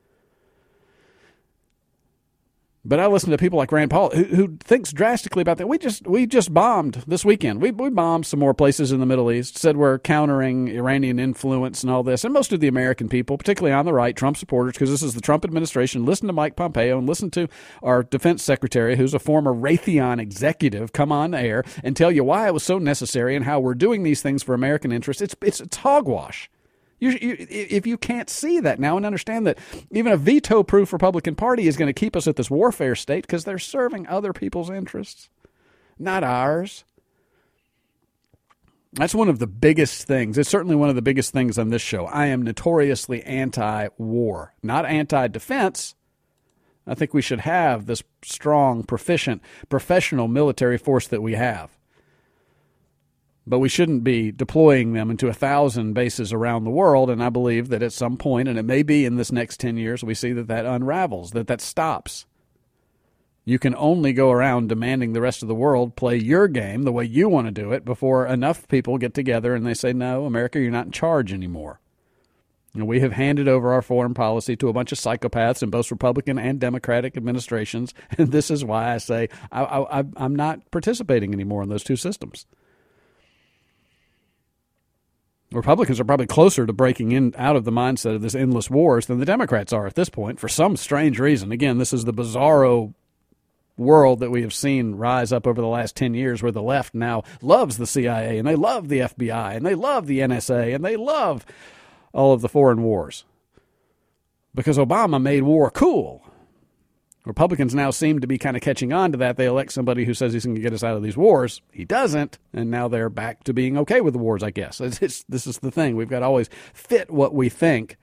But I listen to people like Rand Paul who thinks drastically about that. We just bombed this weekend. We bombed some more places in the Middle East, said we're countering Iranian influence and all this. And most of the American people, particularly on the right, Trump supporters, because this is the Trump administration, listen to Mike Pompeo and listen to our defense secretary, who's a former Raytheon executive, come on air and tell you why it was so necessary and how we're doing these things for American interests. It's hogwash. If you can't see that now and understand that even a veto-proof Republican Party is going to keep us at this warfare state because they're serving other people's interests, not ours. That's one of the biggest things. It's certainly one of the biggest things on this show. I am notoriously anti-war, not anti-defense. I think we should have this strong, proficient, professional military force that we have. But we shouldn't be deploying them into 1,000 bases around the world, and I believe that at some point, and it may be in this next 10 years, we see that unravels, that stops. You can only go around demanding the rest of the world play your game the way you want to do it before enough people get together and they say, no, America, you're not in charge anymore. And we have handed over our foreign policy to a bunch of psychopaths in both Republican and Democratic administrations, and this is why I say I'm not participating anymore in those two systems. Republicans are probably closer to breaking out of the mindset of this endless wars than the Democrats are at this point for some strange reason. Again, this is the bizarro world that we have seen rise up over the last 10 years where the left now loves the CIA and they love the FBI and they love the NSA and they love all of the foreign wars because Obama made war cool. Republicans now seem to be kind of catching on to that. They elect somebody who says he's going to get us out of these wars. He doesn't, and now they're back to being okay with the wars, I guess. This is the thing. We've got to always fit what we think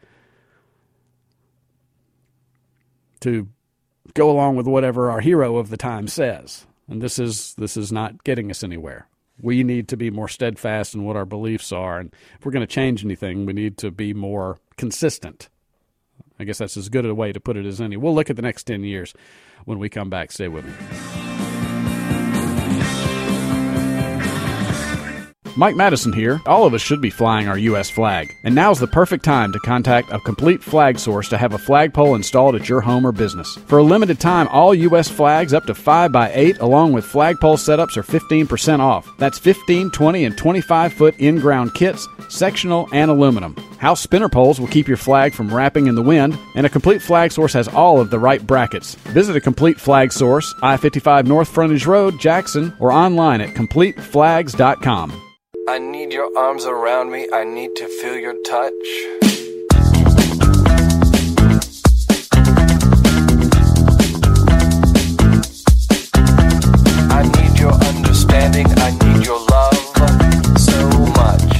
to go along with whatever our hero of the time says. And this is not getting us anywhere. We need to be more steadfast in what our beliefs are, and if we're going to change anything, we need to be more consistent. I guess that's as good a way to put it as any. We'll look at the next 10 years when we come back. Stay with me. Mike Madison here. All of us should be flying our U.S. flag, and now's the perfect time to contact a Complete Flag Source to have a flagpole installed at your home or business. For a limited time, all U.S. flags up to 5x8 along with flagpole setups are 15% off. That's 15, 20, and 25-foot in-ground kits, sectional, and aluminum. House spinner poles will keep your flag from wrapping in the wind, and a Complete Flag Source has all of the right brackets. Visit a Complete Flag Source, I-55 North Frontage Road, Jackson, or online at CompleteFlags.com. I need your arms around me. I need to feel your touch. I need your understanding. I need your love so much.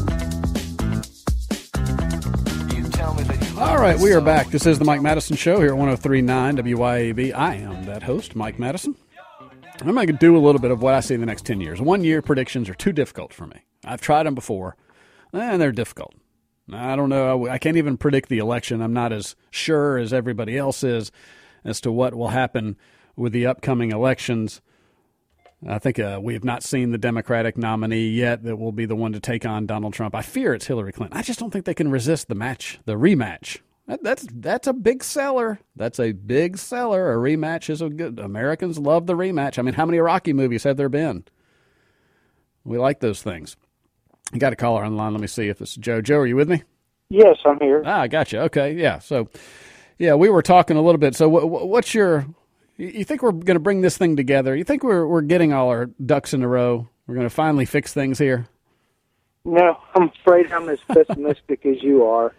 You tell me that you love All right, me we are so. back. This is the Mike Madison Show here at 103.9 WYAB. I am that host, Mike Madison. I'm going to do a little bit of what I see in the next 10 years. 1 year predictions are too difficult for me. I've tried them before, and they're difficult. I don't know. I can't even predict the election. I'm not as sure as everybody else is as to what will happen with the upcoming elections. I think we have not seen the Democratic nominee yet that will be the one to take on Donald Trump. I fear it's Hillary Clinton. I just don't think they can resist the rematch. That's a big seller. That's a big seller. A rematch is a good. Americans love the rematch. I mean, how many Rocky movies have there been? We like those things. You got a caller on the line. Let me see if it's Joe. Joe, are you with me? Yes, I'm here. I got you. Okay, yeah. So, yeah, we were talking a little bit. So, what's your? You think we're going to bring this thing together? You think we're getting all our ducks in a row? We're going to finally fix things here? No, I'm afraid I'm as pessimistic as you are.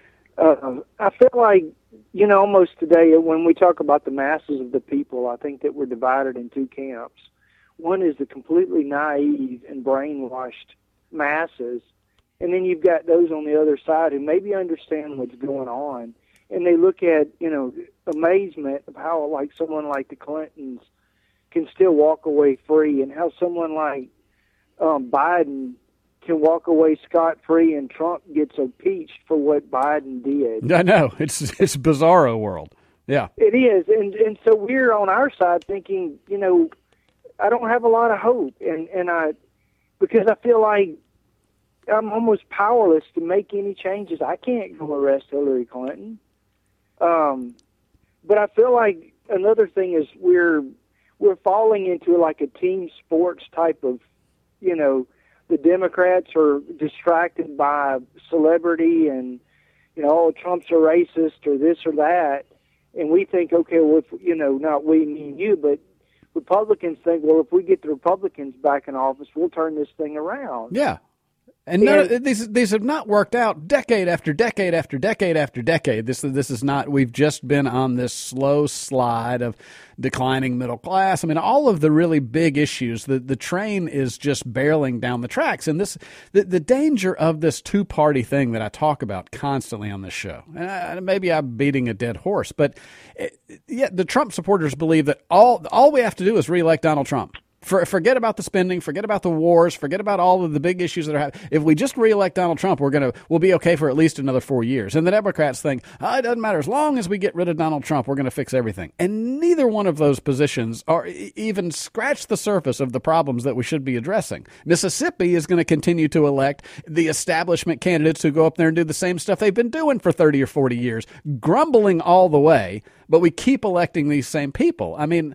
I feel like, almost today when we talk about the masses of the people, I think that we're divided in two camps. One is the completely naive and brainwashed masses, and then you've got those on the other side who maybe understand what's going on, and they look at, amazement of how, like, someone like the Clintons can still walk away free, and how someone like Biden can walk away scot-free and Trump gets impeached for what Biden did. I know. It's bizarro world. Yeah. It is. And so we're on our side thinking, I don't have a lot of hope. Because I feel like I'm almost powerless to make any changes. I can't go arrest Hillary Clinton. But I feel like another thing is we're falling into like a team sports type of, the Democrats are distracted by celebrity and, Trump's a racist or this or that. And we think, okay, well, if, not we, me and you, but Republicans think, well, if we get the Republicans back in office, we'll turn this thing around. Yeah. And these have not worked out decade after decade after decade after decade. This is not. We've just been on this slow slide of declining middle class. I mean, all of the really big issues. The train is just barreling down the tracks. And the danger of this two-party thing that I talk about constantly on this show. And maybe I'm beating a dead horse, but the Trump supporters believe that all we have to do is reelect Donald Trump. Forget about the spending, forget about the wars, forget about all of the big issues that are happening. If we just reelect Donald Trump, we'll be okay for at least another 4 years. And the Democrats think, it doesn't matter. As long as we get rid of Donald Trump, we're going to fix everything. And neither one of those positions are even scratch the surface of the problems that we should be addressing. Mississippi is going to continue to elect the establishment candidates who go up there and do the same stuff they've been doing for 30 or 40 years, grumbling all the way, but we keep electing these same people. I mean,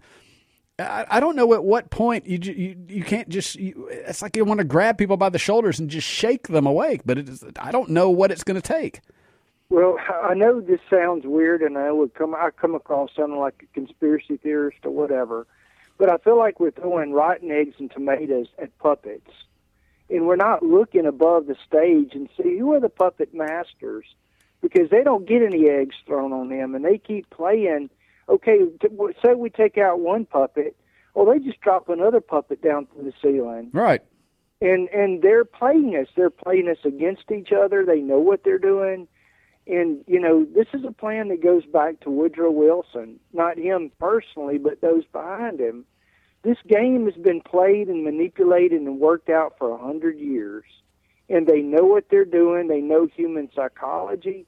I don't know at what point you can't just it's like you want to grab people by the shoulders and just shake them awake, but I don't know what it's going to take. Well, I know this sounds weird, and I come across sounding like a conspiracy theorist or whatever, but I feel like we're throwing rotten eggs and tomatoes at puppets, and we're not looking above the stage and see who are the puppet masters, because they don't get any eggs thrown on them, and they keep playing. Okay, say we take out one puppet, well, they just drop another puppet down from the ceiling. Right. And they're playing us. They're playing us against each other. They know what they're doing. And, this is a plan that goes back to Woodrow Wilson. Not him personally, but those behind him. This game has been played and manipulated and worked out for 100 years. And they know what they're doing. They know human psychology.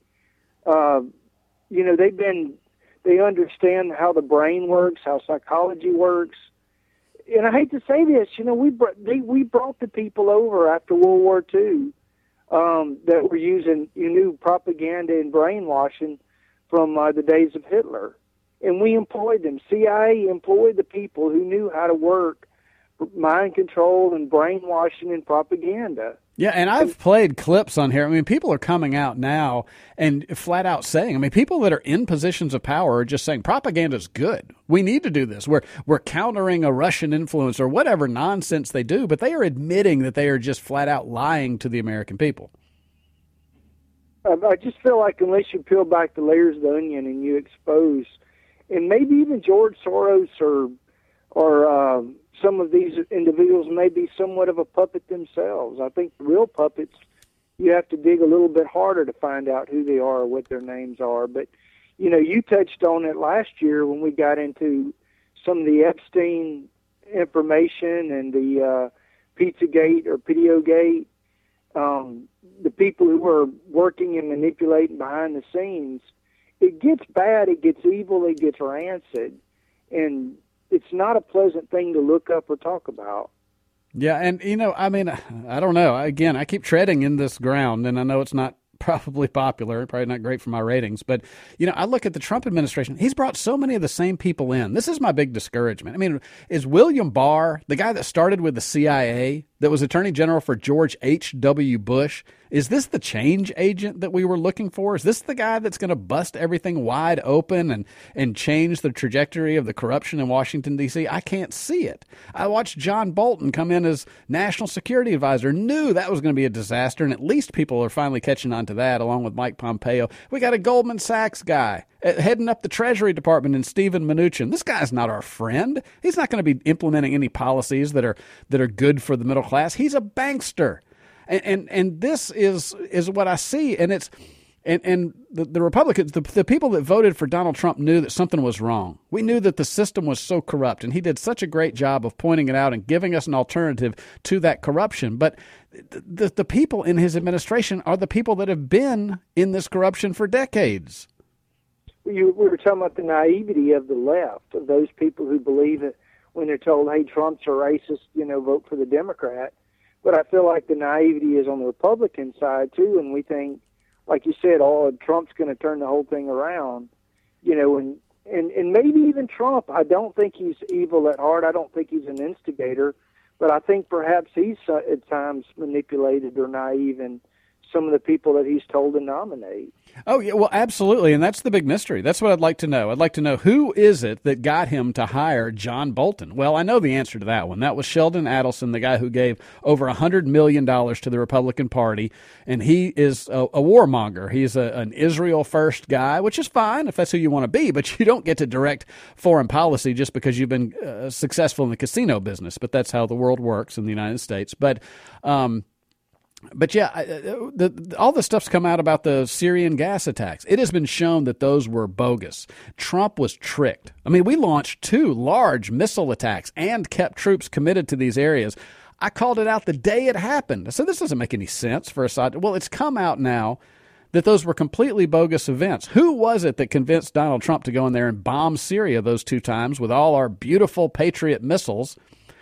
They understand how the brain works, how psychology works. And I hate to say this, we brought the people over after World War II that were using propaganda and brainwashing from the days of Hitler. And we employed them. CIA employed the people who knew how to work mind control and brainwashing and propaganda. Yeah, and I've played clips on here. I mean, people are coming out now and flat out saying, people that are in positions of power are just saying propaganda is good. We need to do this. We're countering a Russian influence or whatever nonsense they do, but they are admitting that they are just flat out lying to the American people. I just feel like unless you peel back the layers of the onion and you expose, and maybe even George Soros or some of these individuals may be somewhat of a puppet themselves. I think the real puppets, you have to dig a little bit harder to find out who they are or what their names are. But, you touched on it last year when we got into some of the Epstein information and the Pizzagate or Pideogate, the people who were working and manipulating behind the scenes. It gets bad, it gets evil, it gets rancid, and it's not a pleasant thing to look up or talk about. Yeah, and, I don't know. Again, I keep treading in this ground, and I know it's not probably popular, probably not great for my ratings, but, I look at the Trump administration. He's brought so many of the same people in. This is my big discouragement. Is William Barr, the guy that started with the CIA, that was Attorney General for George H.W. Bush? Is this the change agent that we were looking for? Is this the guy that's going to bust everything wide open and change the trajectory of the corruption in Washington, D.C.? I can't see it. I watched John Bolton come in as National Security Advisor, knew that was going to be a disaster, and at least people are finally catching on to that, along with Mike Pompeo. We got a Goldman Sachs guy heading up the Treasury Department in Steven Mnuchin. This guy's not our friend. He's not going to be implementing any policies that are good for the middle class. He's a bankster. And this is what I see, and it's and the Republicans, the people that voted for Donald Trump knew that something was wrong. We knew that the system was so corrupt, and he did such a great job of pointing it out and giving us an alternative to that corruption. But the people in his administration are the people that have been in this corruption for decades. We were talking about the naivety of the left, of those people who believe that when they're told, hey, Trump's a racist, vote for the Democrat. But I feel like the naivety is on the Republican side, too, and we think, like you said, Trump's going to turn the whole thing around, and maybe even Trump. I don't think he's evil at heart. I don't think he's an instigator, but I think perhaps he's at times manipulated or naive in some of the people that he's told to nominate. Oh, yeah, well, absolutely, and that's the big mystery. That's what I'd like to know. I'd like to know who is it that got him to hire John Bolton? Well, I know the answer to that one. That was Sheldon Adelson, the guy who gave over $100 million to the Republican Party, and he is a warmonger. He's an Israel-first guy, which is fine if that's who you want to be, but you don't get to direct foreign policy just because you've been successful in the casino business, but that's how the world works in the United States. But yeah, all the stuff's come out about the Syrian gas attacks. It has been shown that those were bogus. Trump was tricked. I mean, we launched 2 large missile attacks and kept troops committed to these areas. I called it out the day it happened. I said, this doesn't make any sense for a side. Well, it's come out now that those were completely bogus events. Who was it that convinced Donald Trump to go in there and bomb Syria those 2 times with all our beautiful Patriot missiles?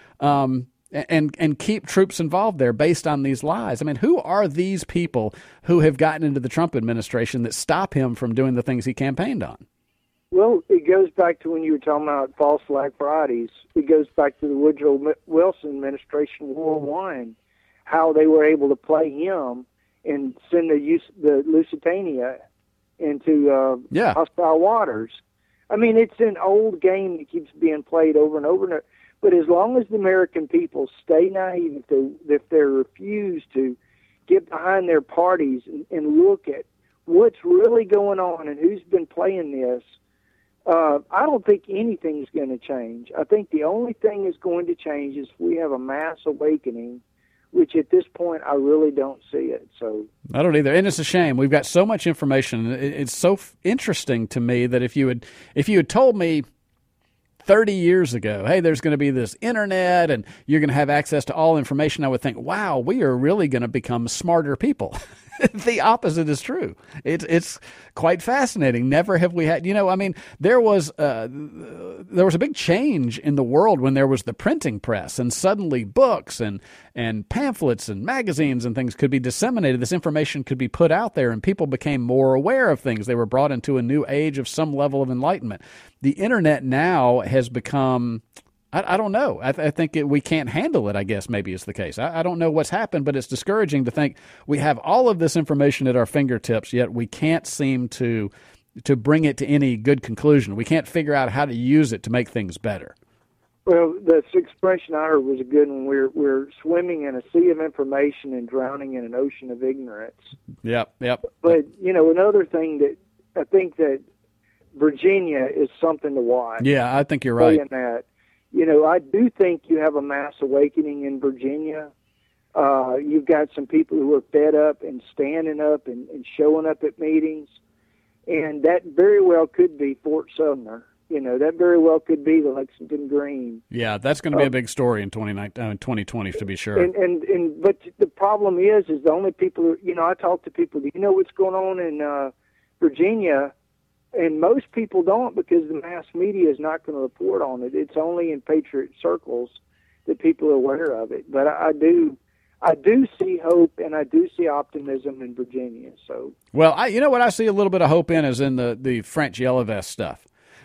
And keep troops involved there based on these lies. I mean, who are these people who have gotten into the Trump administration that stop him from doing the things he campaigned on? Well, it goes back to when you were talking about false flag Fridays. It goes back to the Woodrow Wilson administration, War One, how they were able to play him and send the Lusitania into hostile waters. I mean, it's an old game that keeps being played over and over and over. But as long as the American people stay naive, if they refuse to get behind their parties and look at what's really going on and who's been playing this, I don't think anything's going to change. I think the only thing that's going to change is we have a mass awakening, which at this point I really don't see it. So I don't either, and it's a shame. We've got so much information. It's so interesting to me that if you had told me 30 years ago, hey, there's going to be this internet and you're going to have access to all information, I would think, wow, we are really going to become smarter people. The opposite is true. It's quite fascinating. Never have we had, there was a big change in the world when there was the printing press, and suddenly books and pamphlets and magazines and things could be disseminated. This information could be put out there, and people became more aware of things. They were brought into a new age of some level of enlightenment. The internet now has become, I don't know. I think we can't handle it, I guess maybe is the case. I don't know what's happened, but it's discouraging to think we have all of this information at our fingertips, yet we can't seem to bring it to any good conclusion. We can't figure out how to use it to make things better. Well, the expression I heard was a good one. We're swimming in a sea of information and drowning in an ocean of ignorance. Yep. But, another thing that I think that Virginia is something to watch. Yeah, I think you're right. Saying that. I do think you have a mass awakening in Virginia. You've got some people who are fed up and standing up and showing up at meetings. And that very well could be Fort Sumner. That very well could be the Lexington Green. Yeah, that's going to be a big story in 2020, to be sure. But the problem is the only people, I talk to people, do you know what's going on in Virginia? And most people don't, because the mass media is not going to report on it. It's only in patriot circles that people are aware of it. But I do see hope, and I do see optimism in Virginia. So, well, what I see a little bit of hope in is in the French yellow vest stuff.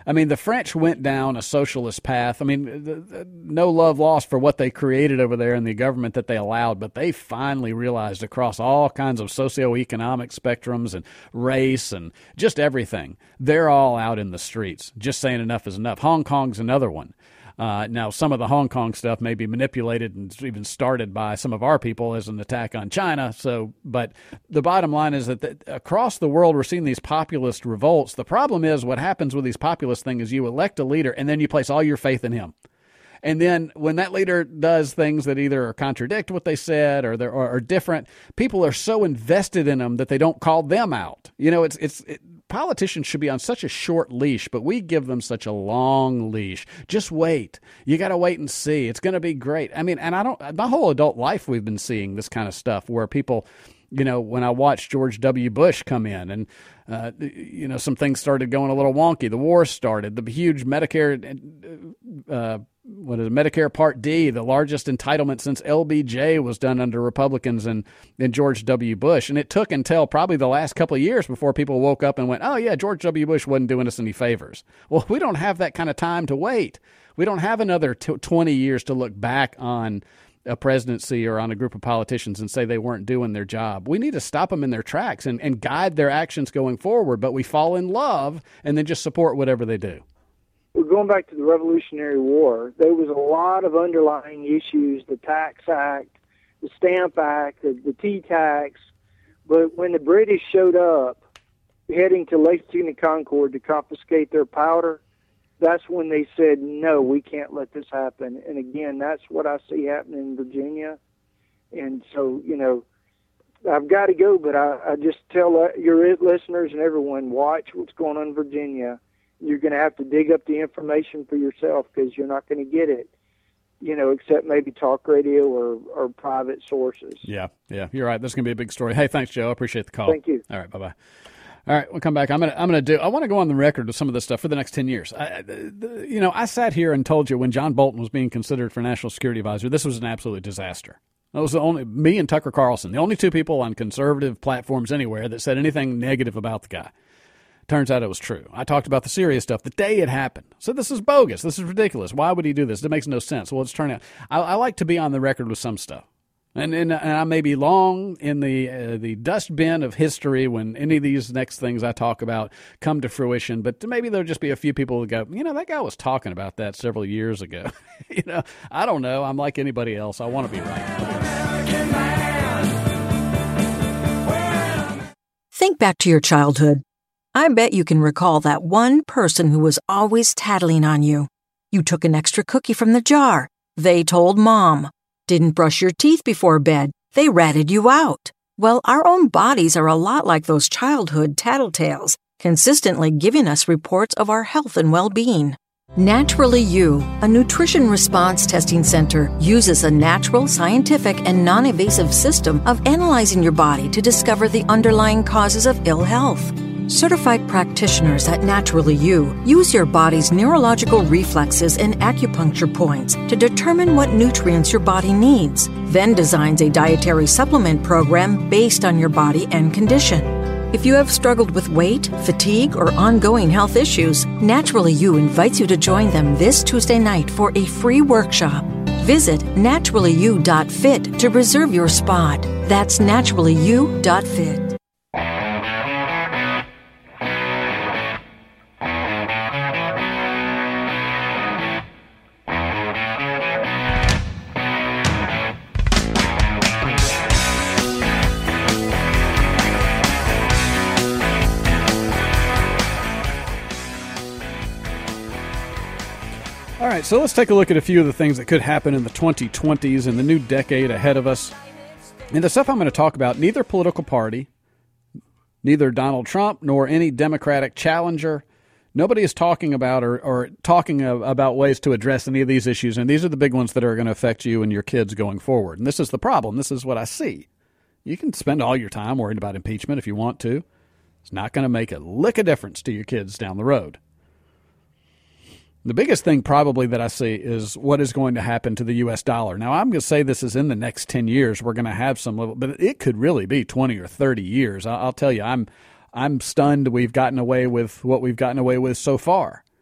I mean, the French went down a socialist path. I mean, no love lost for what they created over there and the government that they allowed, but they finally realized across all kinds of socioeconomic spectrums and race and just everything, they're all out in the streets, just saying enough is enough. Hong Kong's another one. Now, some of the Hong Kong stuff may be manipulated and even started by some of our people as an attack on China. But the bottom line is that across the world, we're seeing these populist revolts. The problem is what happens with these populist things is you elect a leader and then you place all your faith in him. And then when that leader does things that either contradict what they said or are different, people are so invested in them that they don't call them out. You know, politicians should be on such a short leash, but we give them such a long leash. Just wait. You got to wait and see. It's going to be great. I mean, and my whole adult life, we've been seeing this kind of stuff where people, you know, when I watched George W. Bush come in and, you know, some things started going a little wonky. The war started, the huge Medicare, Medicare Part D, the largest entitlement since LBJ was done under Republicans and George W. Bush. And it took until probably the last couple of years before people woke up and went, oh, yeah, George W. Bush wasn't doing us any favors. Well, we don't have that kind of time to wait. We don't have another 20 years to look back on a presidency or on a group of politicians and say they weren't doing their job. We need to stop them in their tracks and guide their actions going forward, but we fall in love and then just support whatever they do. We're going back to the Revolutionary War. There was a lot of underlying issues, the Tax Act, the Stamp Act, the tea tax. But when the British showed up heading to Lexington and Concord to confiscate their powder, that's when they said, no, we can't let this happen. And again, that's what I see happening in Virginia. And so, you know, I've got to go, but I just tell your listeners and everyone, watch what's going on in Virginia. You're going to have to dig up the information for yourself because you're not going to get it, you know, except maybe talk radio or private sources. Yeah, you're right. This is going to be a big story. Hey, thanks, Joe. I appreciate the call. Thank you. All right, bye-bye. All right, we'll come back. I want to go on the record with some of this stuff for the next 10 years. I sat here and told you when John Bolton was being considered for National Security Advisor, this was an absolute disaster. It was me and Tucker Carlson, the only two people on conservative platforms anywhere that said anything negative about the guy. Turns out it was true. I talked about the serious stuff the day it happened. So this is bogus. This is ridiculous. Why would he do this? It makes no sense. Well, it's turned out. I like to be on the record with some stuff. And I may be long in the dustbin of history when any of these next things I talk about come to fruition. But maybe there'll just be a few people who go, you know, that guy was talking about that several years ago. You know, I don't know. I'm like anybody else. I want to be right. Think back to your childhood. I bet you can recall that one person who was always tattling on you. You took an extra cookie from the jar. They told Mom. Didn't brush your teeth before bed. They ratted you out. Well, our own bodies are a lot like those childhood tattletales, consistently giving us reports of our health and well-being. Naturally You, a nutrition response testing center, uses a natural, scientific, and non-invasive system of analyzing your body to discover the underlying causes of ill health. Certified practitioners at Naturally You use your body's neurological reflexes and acupuncture points to determine what nutrients your body needs, then designs a dietary supplement program based on your body and condition. If you have struggled with weight, fatigue, or ongoing health issues, Naturally You invites you to join them this Tuesday night for a free workshop. Visit naturallyu.fit to reserve your spot. That's naturallyu.fit. All right, so let's take a look at a few of the things that could happen in the 2020s and the new decade ahead of us. And the stuff I'm going to talk about, neither political party, neither Donald Trump nor any Democratic challenger, nobody is talking about or talking about ways to address any of these issues. And these are the big ones that are going to affect you and your kids going forward. And this is the problem. This is what I see. You can spend all your time worried about impeachment if you want to. It's not going to make a lick of difference to your kids down the road. The biggest thing probably that I see is what is going to happen to the U.S. dollar. Now, I'm going to say this is in the next 10 years. We're going to have some level, but it could really be 20 or 30 years. I'll tell you, I'm stunned we've gotten away with what we've gotten away with so far.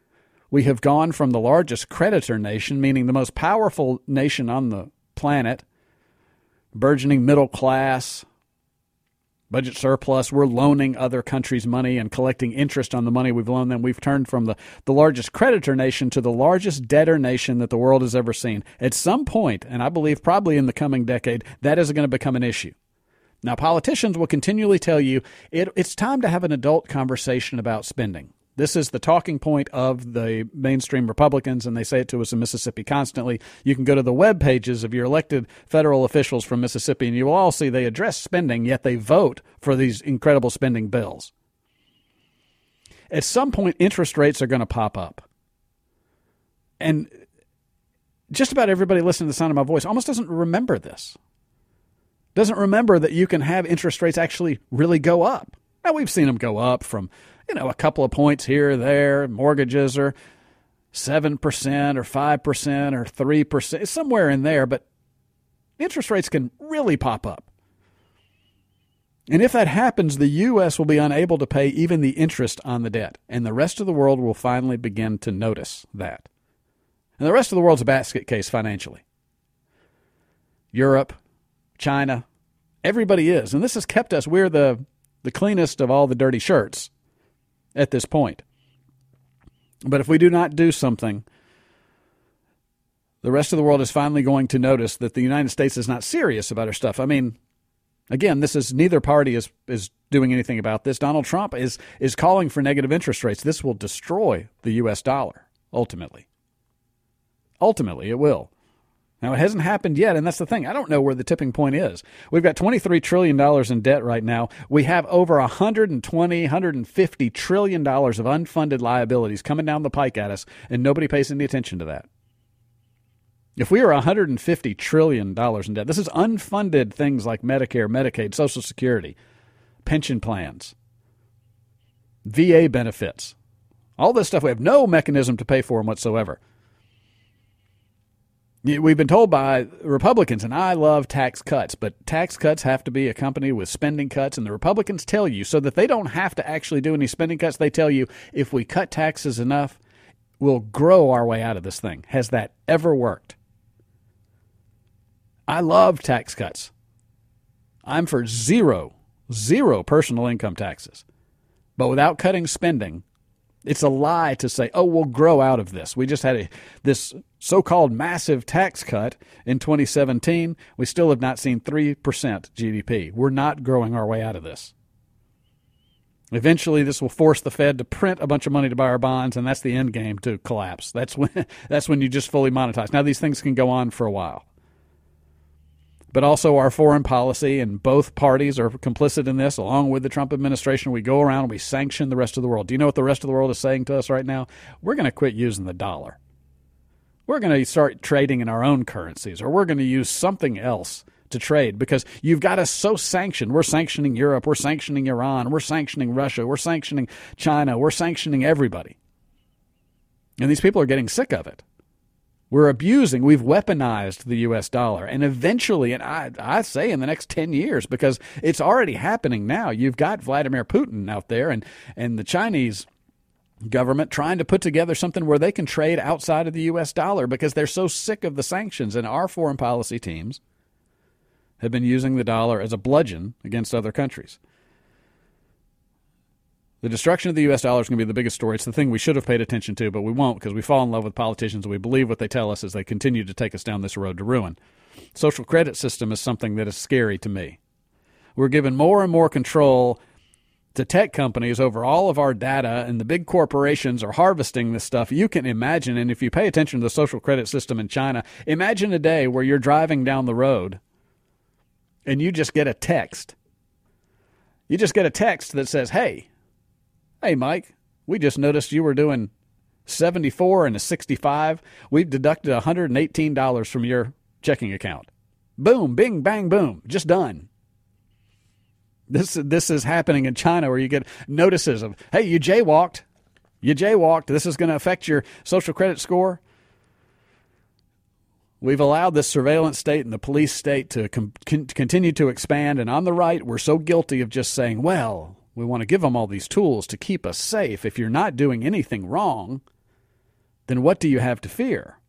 We have gone from the largest creditor nation, meaning the most powerful nation on the planet, burgeoning middle class, budget surplus. We're loaning other countries money and collecting interest on the money we've loaned them. We've turned from the largest creditor nation to the largest debtor nation that the world has ever seen. At some point, and I believe probably in the coming decade, that is going to become an issue. Now, politicians will continually tell you it's time to have an adult conversation about spending. This is the talking point of the mainstream Republicans, and they say it to us in Mississippi constantly. You can go to the web pages of your elected federal officials from Mississippi, and you will all see they address spending, yet they vote for these incredible spending bills. At some point, interest rates are going to pop up. And just about everybody listening to the sound of my voice almost doesn't remember this. Doesn't remember that you can have interest rates actually really go up. Now, we've seen them go up from a couple of points here or there. Mortgages are 7% or 5% or 3%, somewhere in there, but interest rates can really pop up. And if that happens, the U.S. will be unable to pay even the interest on the debt, and the rest of the world will finally begin to notice that. And the rest of the world's a basket case financially. Europe, China, everybody is. And this has kept us, we're the cleanest of all the dirty shirts at this point. But if we do not do something, the rest of the world is finally going to notice that the United States is not serious about our stuff. I mean, again, this is neither party is doing anything about this. Donald Trump is calling for negative interest rates. This will destroy the U.S. dollar, ultimately. Ultimately, it will. Now, it hasn't happened yet, and that's the thing. I don't know where the tipping point is. We've got $23 trillion in debt right now. We have over $150 trillion of unfunded liabilities coming down the pike at us, and nobody pays any attention to that. If we are $150 trillion in debt, this is unfunded things like Medicare, Medicaid, Social Security, pension plans, VA benefits, all this stuff. We have no mechanism to pay for them whatsoever. We've been told by Republicans, and I love tax cuts, but tax cuts have to be accompanied with spending cuts, and the Republicans tell you, so that they don't have to actually do any spending cuts, they tell you if we cut taxes enough, we'll grow our way out of this thing. Has that ever worked? I love tax cuts. I'm for zero personal income taxes. But without cutting spending, it's a lie to say, oh, we'll grow out of this. We just had this so-called massive tax cut in 2017. We still have not seen 3% GDP. We're not growing our way out of this. Eventually, this will force the Fed to print a bunch of money to buy our bonds, and that's the end game to collapse. That's when you just fully monetize. Now, these things can go on for a while. But also our foreign policy, and both parties are complicit in this, along with the Trump administration. We go around and we sanction the rest of the world. Do you know what the rest of the world is saying to us right now? We're going to quit using the dollar. We're going to start trading in our own currencies, or we're going to use something else to trade, because you've got us so sanctioned. We're sanctioning Europe. We're sanctioning Iran. We're sanctioning Russia. We're sanctioning China. We're sanctioning everybody. And these people are getting sick of it. We've weaponized the U.S. dollar, and eventually, and I say in the next 10 years, because it's already happening now. You've got Vladimir Putin out there and the Chinese government trying to put together something where they can trade outside of the U.S. dollar because they're so sick of the sanctions. And our foreign policy teams have been using the dollar as a bludgeon against other countries. The destruction of the U.S. dollar is going to be the biggest story. It's the thing we should have paid attention to, but we won't, because we fall in love with politicians and we believe what they tell us as they continue to take us down this road to ruin. Social credit system is something that is scary to me. We're given more and more control to tech companies over all of our data, and the big corporations are harvesting this stuff. You can imagine, and if you pay attention to the social credit system in China, imagine a day where you're driving down the road and you just get a text. You just get a text that says, Hey, Mike, we just noticed you were doing 74 and a 65. We've deducted $118 from your checking account. Boom, bing, bang, boom, just done. This is happening in China, where you get notices of, hey, you jaywalked. This is going to affect your social credit score. We've allowed this surveillance state and the police state to continue to expand. And on the right, we're so guilty of just saying, well, we want to give them all these tools to keep us safe. If you're not doing anything wrong, then what do you have to fear?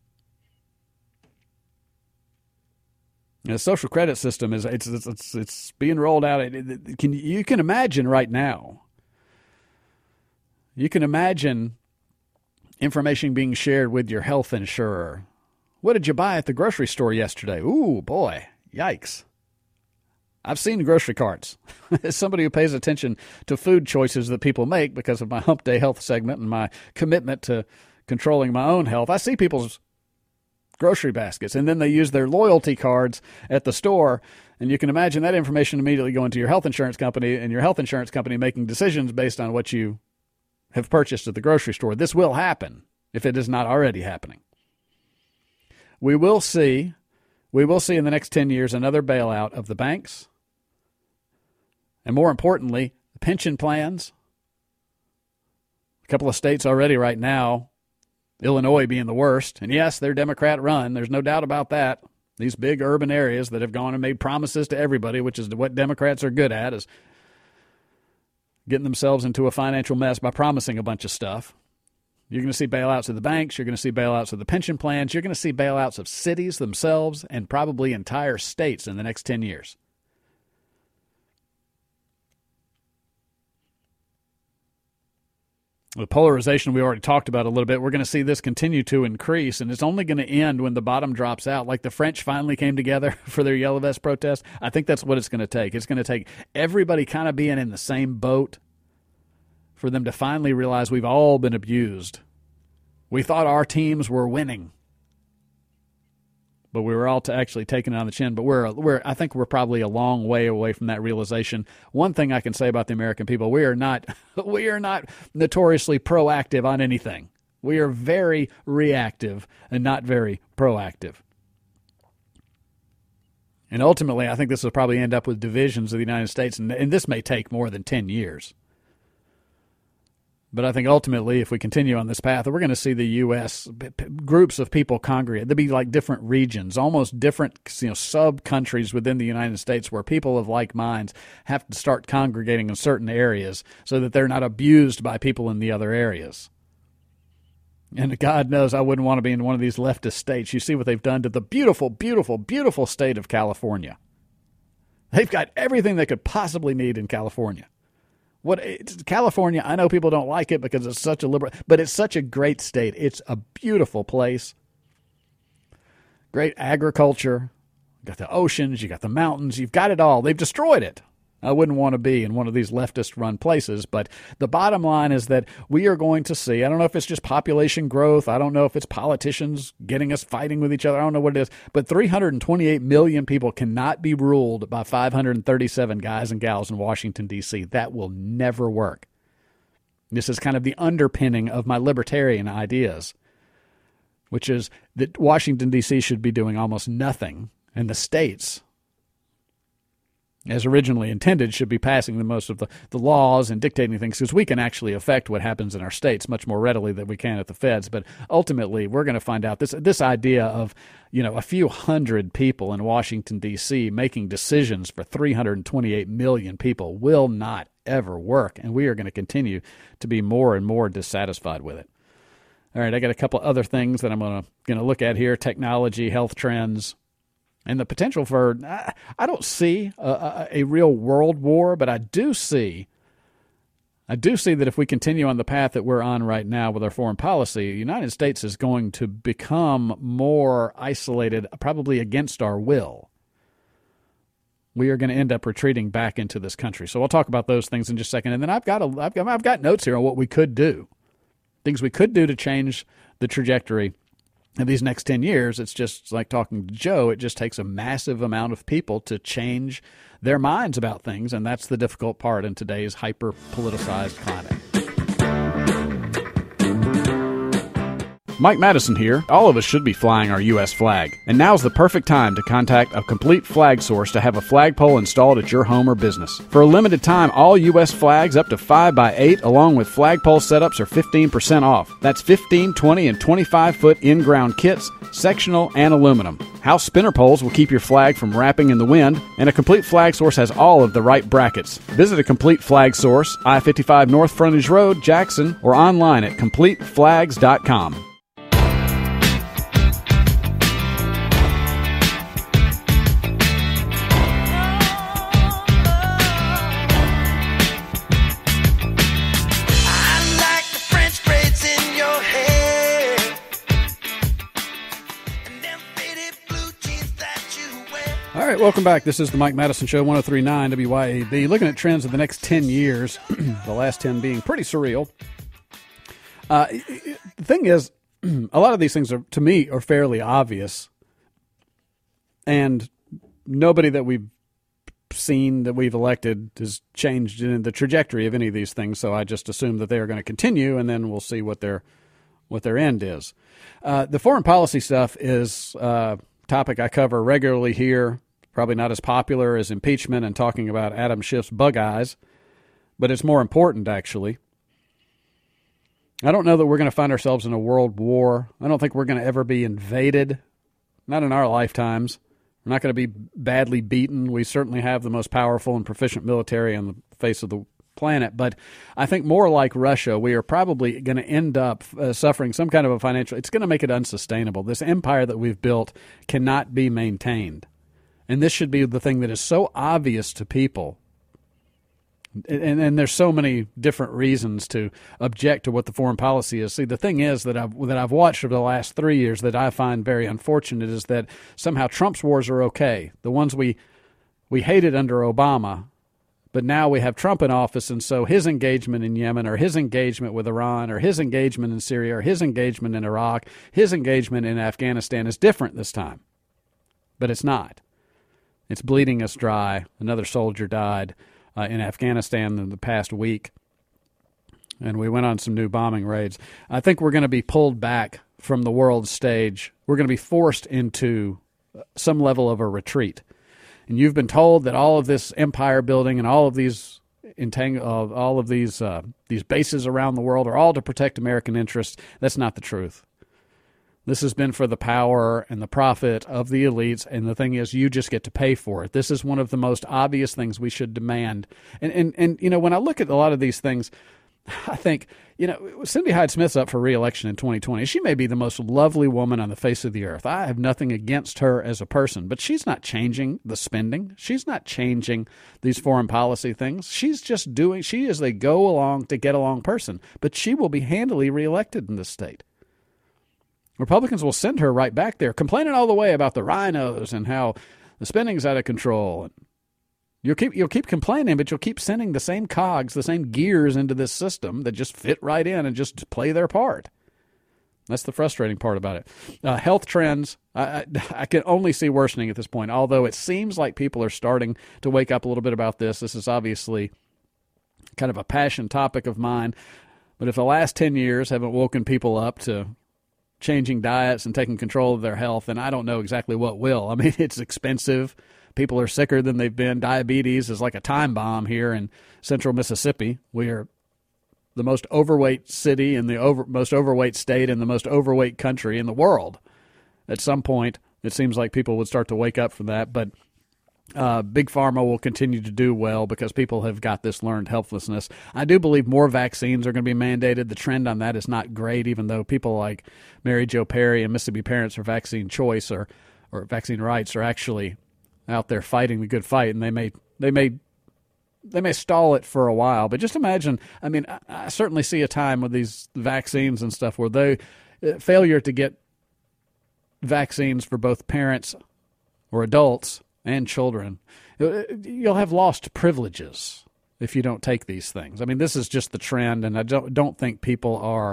The social credit system is it's being rolled out. You can imagine right now. You can imagine information being shared with your health insurer. What did you buy at the grocery store yesterday? Ooh, boy, yikes. I've seen grocery carts. As somebody who pays attention to food choices that people make because of my Hump Day Health segment and my commitment to controlling my own health, I see people's grocery baskets, and then they use their loyalty cards at the store, and you can imagine that information immediately going to your health insurance company, and your health insurance company making decisions based on what you have purchased at the grocery store. This will happen if it is not already happening. We will see in the next 10 years another bailout of the banks, and more importantly, the pension plans. A couple of states already right now, Illinois being the worst. And yes, they're Democrat-run. There's no doubt about that. These big urban areas that have gone and made promises to everybody, which is what Democrats are good at, is getting themselves into a financial mess by promising a bunch of stuff. You're going to see bailouts of the banks. You're going to see bailouts of the pension plans. You're going to see bailouts of cities themselves and probably entire states in the next 10 years. The polarization we already talked about a little bit, we're going to see this continue to increase, and it's only going to end when the bottom drops out. Like the French finally came together for their Yellow Vest protest. I think that's what it's going to take. It's going to take everybody kind of being in the same boat for them to finally realize we've all been abused. We thought our teams were winning, but we were all actually taking it on the chin. But I think we're probably a long way away from that realization. One thing I can say about the American people, we are not notoriously proactive on anything. We are very reactive and not very proactive. And ultimately, I think this will probably end up with divisions of the United States, and this may take more than 10 years. But I think ultimately, if we continue on this path, we're going to see the U.S. groups of people congregate. There'll be like different regions, almost different sub-countries within the United States where people of like minds have to start congregating in certain areas so that they're not abused by people in the other areas. And God knows I wouldn't want to be in one of these leftist states. You see what they've done to the beautiful, beautiful, beautiful state of California. They've got everything they could possibly need in California. California, I know people don't like it because it's such a liberal, but it's such a great state. It's a beautiful place. Great agriculture. You got the oceans, you got the mountains, you've got it all. They've destroyed it. I wouldn't want to be in one of these leftist-run places, but the bottom line is that we are going to see, I don't know if it's just population growth, I don't know if it's politicians getting us fighting with each other, I don't know what it is, but 328 million people cannot be ruled by 537 guys and gals in Washington, D.C. That will never work. This is kind of the underpinning of my libertarian ideas, which is that Washington, D.C. should be doing almost nothing, and the states, as originally intended, should be passing the most of the laws and dictating things, because we can actually affect what happens in our states much more readily than we can at the feds. But ultimately, we're going to find out this idea of a few hundred people in Washington, D.C. making decisions for 328 million people will not ever work, and we are going to continue to be more and more dissatisfied with it. All right, I got a couple other things that I'm going to look at here: technology, health trends, and the potential for, I don't see a real world war, but I do see that if we continue on the path that we're on right now with our foreign policy, the United States is going to become more isolated, probably against our will. We are going to end up retreating back into this country. So we'll talk about those things in just a second. And then I've got notes here on what we could do, things we could do to change the trajectory in these next 10 years. It's just like talking to Joe. It just takes a massive amount of people to change their minds about things, and that's the difficult part in today's hyper-politicized climate. Mike Madison here. All of us should be flying our U.S. flag, and now's the perfect time to contact a Complete Flag Source to have a flagpole installed at your home or business. For a limited time, all U.S. flags up to 5x8 along with flagpole setups are 15% off. That's 15, 20, and 25-foot in-ground kits, sectional, and aluminum. House spinner poles will keep your flag from wrapping in the wind, and a Complete Flag Source has all of the right brackets. Visit a Complete Flag Source, I-55 North Frontage Road, Jackson, or online at CompleteFlags.com. right, welcome back. This is the Mike Madison Show, 103.9 WYAB. Looking at trends of the next 10 years, the last 10 being pretty surreal. The thing is, a lot of these things, to me, are fairly obvious. And nobody that we've seen that we've elected has changed in the trajectory of any of these things, so I just assume that they are going to continue, and then we'll see what their end is. The foreign policy stuff is a topic I cover regularly here, probably not as popular as impeachment and talking about Adam Schiff's bug eyes, but it's more important, actually. I don't know that we're going to find ourselves in a world war. I don't think we're going to ever be invaded, not in our lifetimes. We're not going to be badly beaten. We certainly have the most powerful and proficient military on the face of the planet, but I think more like Russia, we are probably going to end up suffering some kind of a financial, it's going to make it unsustainable. This empire that we've built cannot be maintained. And this should be the thing that is so obvious to people. And there's so many different reasons to object to what the foreign policy is. See, the thing is that I've watched over the last 3 years that I find very unfortunate is that somehow Trump's wars are okay. The ones we hated under Obama, but now we have Trump in office, and so his engagement in Yemen or his engagement with Iran or his engagement in Syria or his engagement in Iraq, his engagement in Afghanistan is different this time. But it's not. It's bleeding us dry. Another soldier died in Afghanistan in the past week, and we went on some new bombing raids. I think we're going to be pulled back from the world stage. We're going to be forced into some level of a retreat. And you've been told that all of this empire building and all of these these bases around the world are all to protect American interests. That's not the truth. This has been for the power and the profit of the elites, and the thing is, you just get to pay for it. This is one of the most obvious things we should demand. And you know, when I look at a lot of these things, I think, you know, Cindy Hyde-Smith's up for re-election in 2020. She may be the most lovely woman on the face of the earth. I have nothing against her as a person, but she's not changing the spending. She's not changing these foreign policy things. She's just she is a go-along to get-along person, but she will be handily re-elected in this state. Republicans will send her right back there, complaining all the way about the rhinos and how the spending's out of control. You'll keep complaining, but you'll keep sending the same cogs, the same gears into this system that just fit right in and just play their part. That's the frustrating part about it. Health trends, I can only see worsening at this point, although it seems like people are starting to wake up a little bit about this. This is obviously kind of a passion topic of mine, but if the last 10 years haven't woken people up to changing diets and taking control of their health, and I don't know exactly what will. I mean, it's expensive. People are sicker than they've been. Diabetes is like a time bomb here in central Mississippi. We are the most overweight city and the most overweight state and the most overweight country in the world. At some point, it seems like people would start to wake up from that, but Big Pharma will continue to do well because people have got this learned helplessness. I do believe more vaccines are going to be mandated. The trend on that is not great, even though people like Mary Jo Perry and Mississippi Parents for Vaccine Choice or Vaccine Rights are actually out there fighting the good fight, and they may stall it for a while. But just imagine, I mean, I certainly see a time with these vaccines and stuff where failure to get vaccines for both parents or adults and children, you'll have lost privileges if you don't take these things. I mean, this is just the trend, and I don't think people are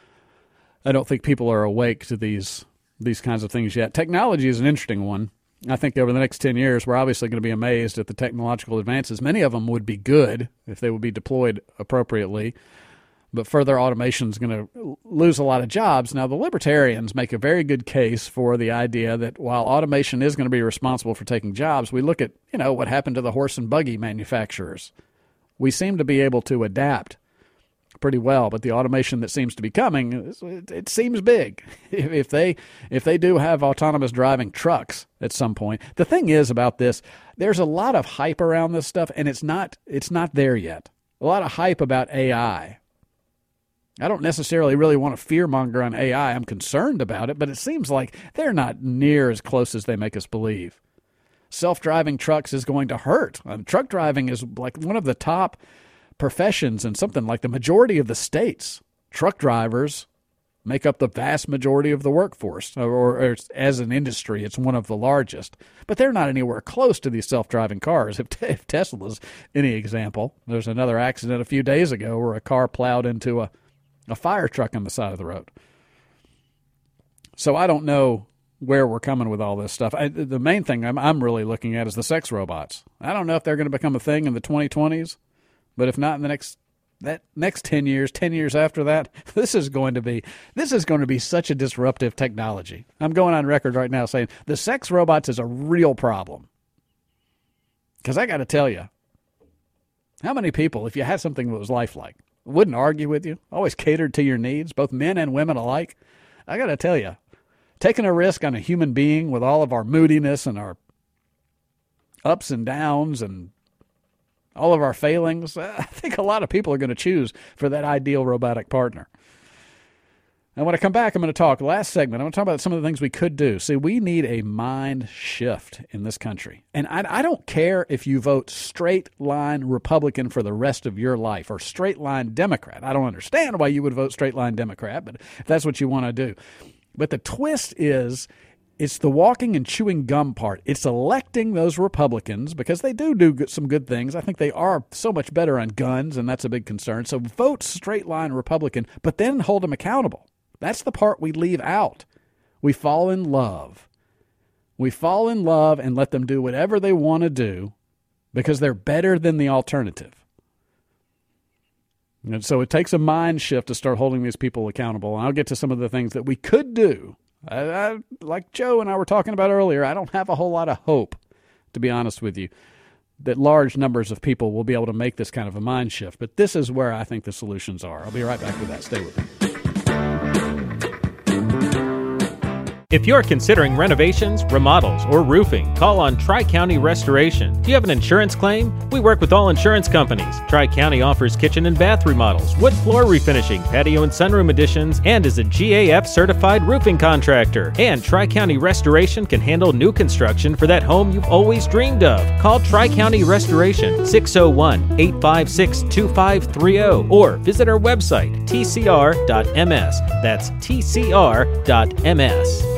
awake to these kinds of things yet. Technology is an interesting one. I think over the next 10 years, we're obviously going to be amazed at the technological advances. Many of them would be good if they would be deployed appropriately, but further automation is going to lose a lot of jobs. Now, the libertarians make a very good case for the idea that while automation is going to be responsible for taking jobs, we look at, you know, what happened to the horse and buggy manufacturers. We seem to be able to adapt pretty well, but the automation that seems to be coming, it seems big. If they do have autonomous driving trucks at some point, the thing is about this, there's a lot of hype around this stuff, and it's not there yet. A lot of hype about AI. I don't necessarily really want to fearmonger on AI. I'm concerned about it, but it seems like they're not near as close as they make us believe. Self-driving trucks is going to hurt. Truck driving is like one of the top professions in something like the majority of the states. Truck drivers, make up the vast majority of the workforce, or as an industry, it's one of the largest. But they're not anywhere close to these self-driving cars. If Tesla's any example, there's another accident a few days ago where a car plowed into a fire truck on the side of the road. So I don't know where we're coming with all this stuff. The main thing I'm really looking at is the sex robots. I don't know if they're going to become a thing in the 2020s, but if not in the next 10 years, 10 years after that, this is going to be such a disruptive technology. I'm going on record right now saying the sex robots is a real problem. Because I got to tell you, how many people, if you had something that was lifelike, wouldn't argue with you, always catered to your needs, both men and women alike? I got to tell you, taking a risk on a human being with all of our moodiness and our ups and downs and all of our failings, I think a lot of people are going to choose for that ideal robotic partner. And when I come back, I'm going to talk, last segment, I'm going to talk about some of the things we could do. See, we need a mind shift in this country. And I don't care if you vote straight line Republican for the rest of your life or straight line Democrat. I don't understand why you would vote straight line Democrat, but if that's what you want to do. But the twist is, it's the walking and chewing gum part. It's electing those Republicans because they do some good things. I think they are so much better on guns, and that's a big concern. So vote straight-line Republican, but then hold them accountable. That's the part we leave out. We fall in love. We fall in love and let them do whatever they want to do because they're better than the alternative. And so it takes a mind shift to start holding these people accountable. And I'll get to some of the things that we could do. Like Joe and I were talking about earlier, I don't have a whole lot of hope, to be honest with you, that large numbers of people will be able to make this kind of a mind shift. But this is where I think the solutions are. I'll be right back with that. Stay with me. If you're considering renovations, remodels, or roofing, call on Tri-County Restoration. Do you have an insurance claim? We work with all insurance companies. Tri-County offers kitchen and bath remodels, wood floor refinishing, patio and sunroom additions, and is a GAF-certified roofing contractor. And Tri-County Restoration can handle new construction for that home you've always dreamed of. Call Tri-County Restoration, 601-856-2530, or visit our website, tcr.ms. That's tcr.ms.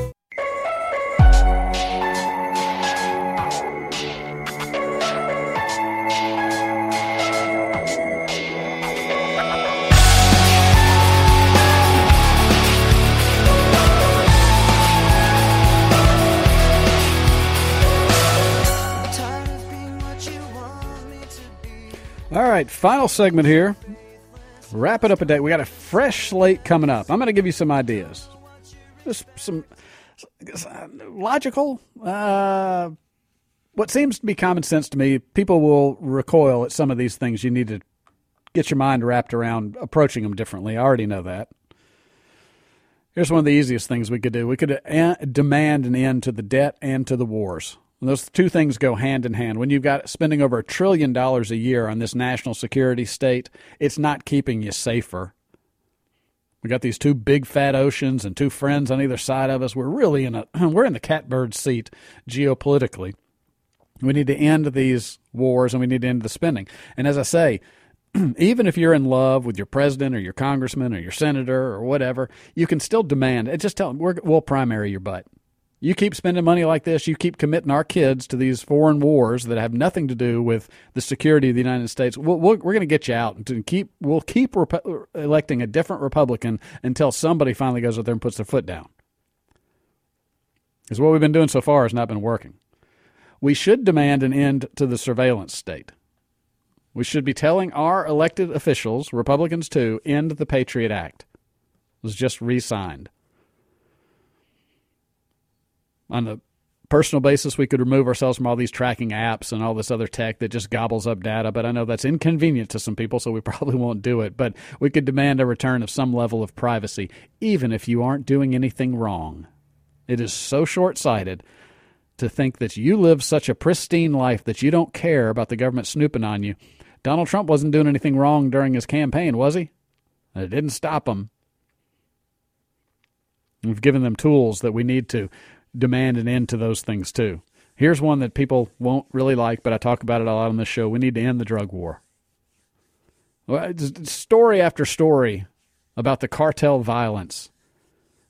All right, final segment here. Wrap it up a day. We got a fresh slate coming up. I'm going to give you some ideas. Just some logical, what seems to be common sense to me. People will recoil at some of these things. You need to get your mind wrapped around approaching them differently. I already know that. Here's one of the easiest things we could do. We could demand an end to the debt and to the wars. And those two things go hand in hand. When you've got spending over $1 trillion a year on this national security state, it's not keeping you safer. We got these two big fat oceans and two friends on either side of us. We're really we're in the catbird seat geopolitically. We need to end these wars and we need to end the spending. And as I say, even if you're in love with your president or your congressman or your senator or whatever, you can still demand. Just tell them, we'll primary your butt. You keep spending money like this, you keep committing our kids to these foreign wars that have nothing to do with the security of the United States. We're going to get you out. We'll keep electing a different Republican until somebody finally goes out there and puts their foot down. Because what we've been doing so far has not been working. We should demand an end to the surveillance state. We should be telling our elected officials, Republicans too, end the Patriot Act. It was just re-signed. On a personal basis, we could remove ourselves from all these tracking apps and all this other tech that just gobbles up data, but I know that's inconvenient to some people, so we probably won't do it. But we could demand a return of some level of privacy, even if you aren't doing anything wrong. It is so short-sighted to think that you live such a pristine life that you don't care about the government snooping on you. Donald Trump wasn't doing anything wrong during his campaign, was he? And it didn't stop him. We've given them tools that we need to demand an end to those things too. Here's one that people won't really like, but I talk about it a lot on this show. We need to end the drug war. Story after story about the cartel violence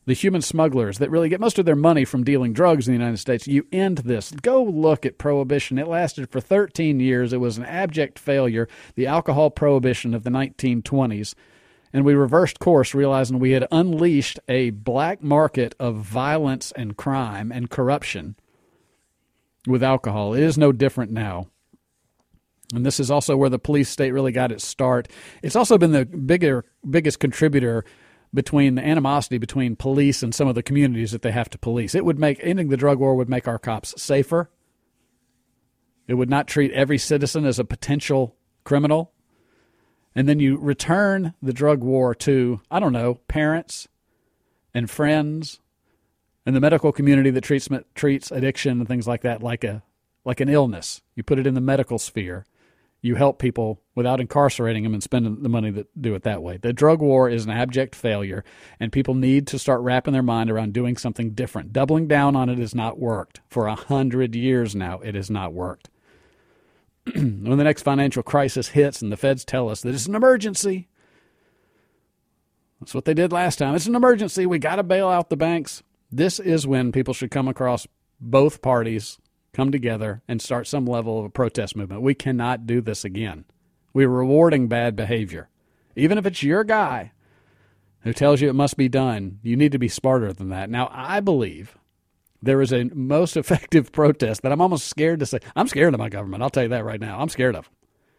the human smugglers that really get most of their money from dealing drugs in the United States, you end this. Go look at Prohibition. It lasted for 13 years. It was an abject failure, the alcohol prohibition of the 1920s. And we reversed course, realizing we had unleashed a black market of violence and crime and corruption with alcohol. It is no different now. And this is also where the police state really got its start. It's also been the biggest contributor between the animosity between police and some of the communities that they have to police. It would make ending the drug war would make our cops safer. It would not treat every citizen as a potential criminal. And then you return the drug war to, I don't know, parents and friends and the medical community that treats addiction and things like that like an illness. You put it in the medical sphere. You help people without incarcerating them and spending the money to do it that way. The drug war is an abject failure, and people need to start wrapping their mind around doing something different. Doubling down on it has not worked. For 100 years now, it has not worked. When the next financial crisis hits and the feds tell us that it's an emergency, that's what they did last time. It's an emergency. We got to bail out the banks. This is when people should come across both parties, come together, and start some level of a protest movement. We cannot do this again. We're rewarding bad behavior. Even if it's your guy who tells you it must be done, you need to be smarter than that. Now, I believe there is a most effective protest that I'm almost scared to say. I'm scared of my government. I'll tell you that right now. I'm scared of them.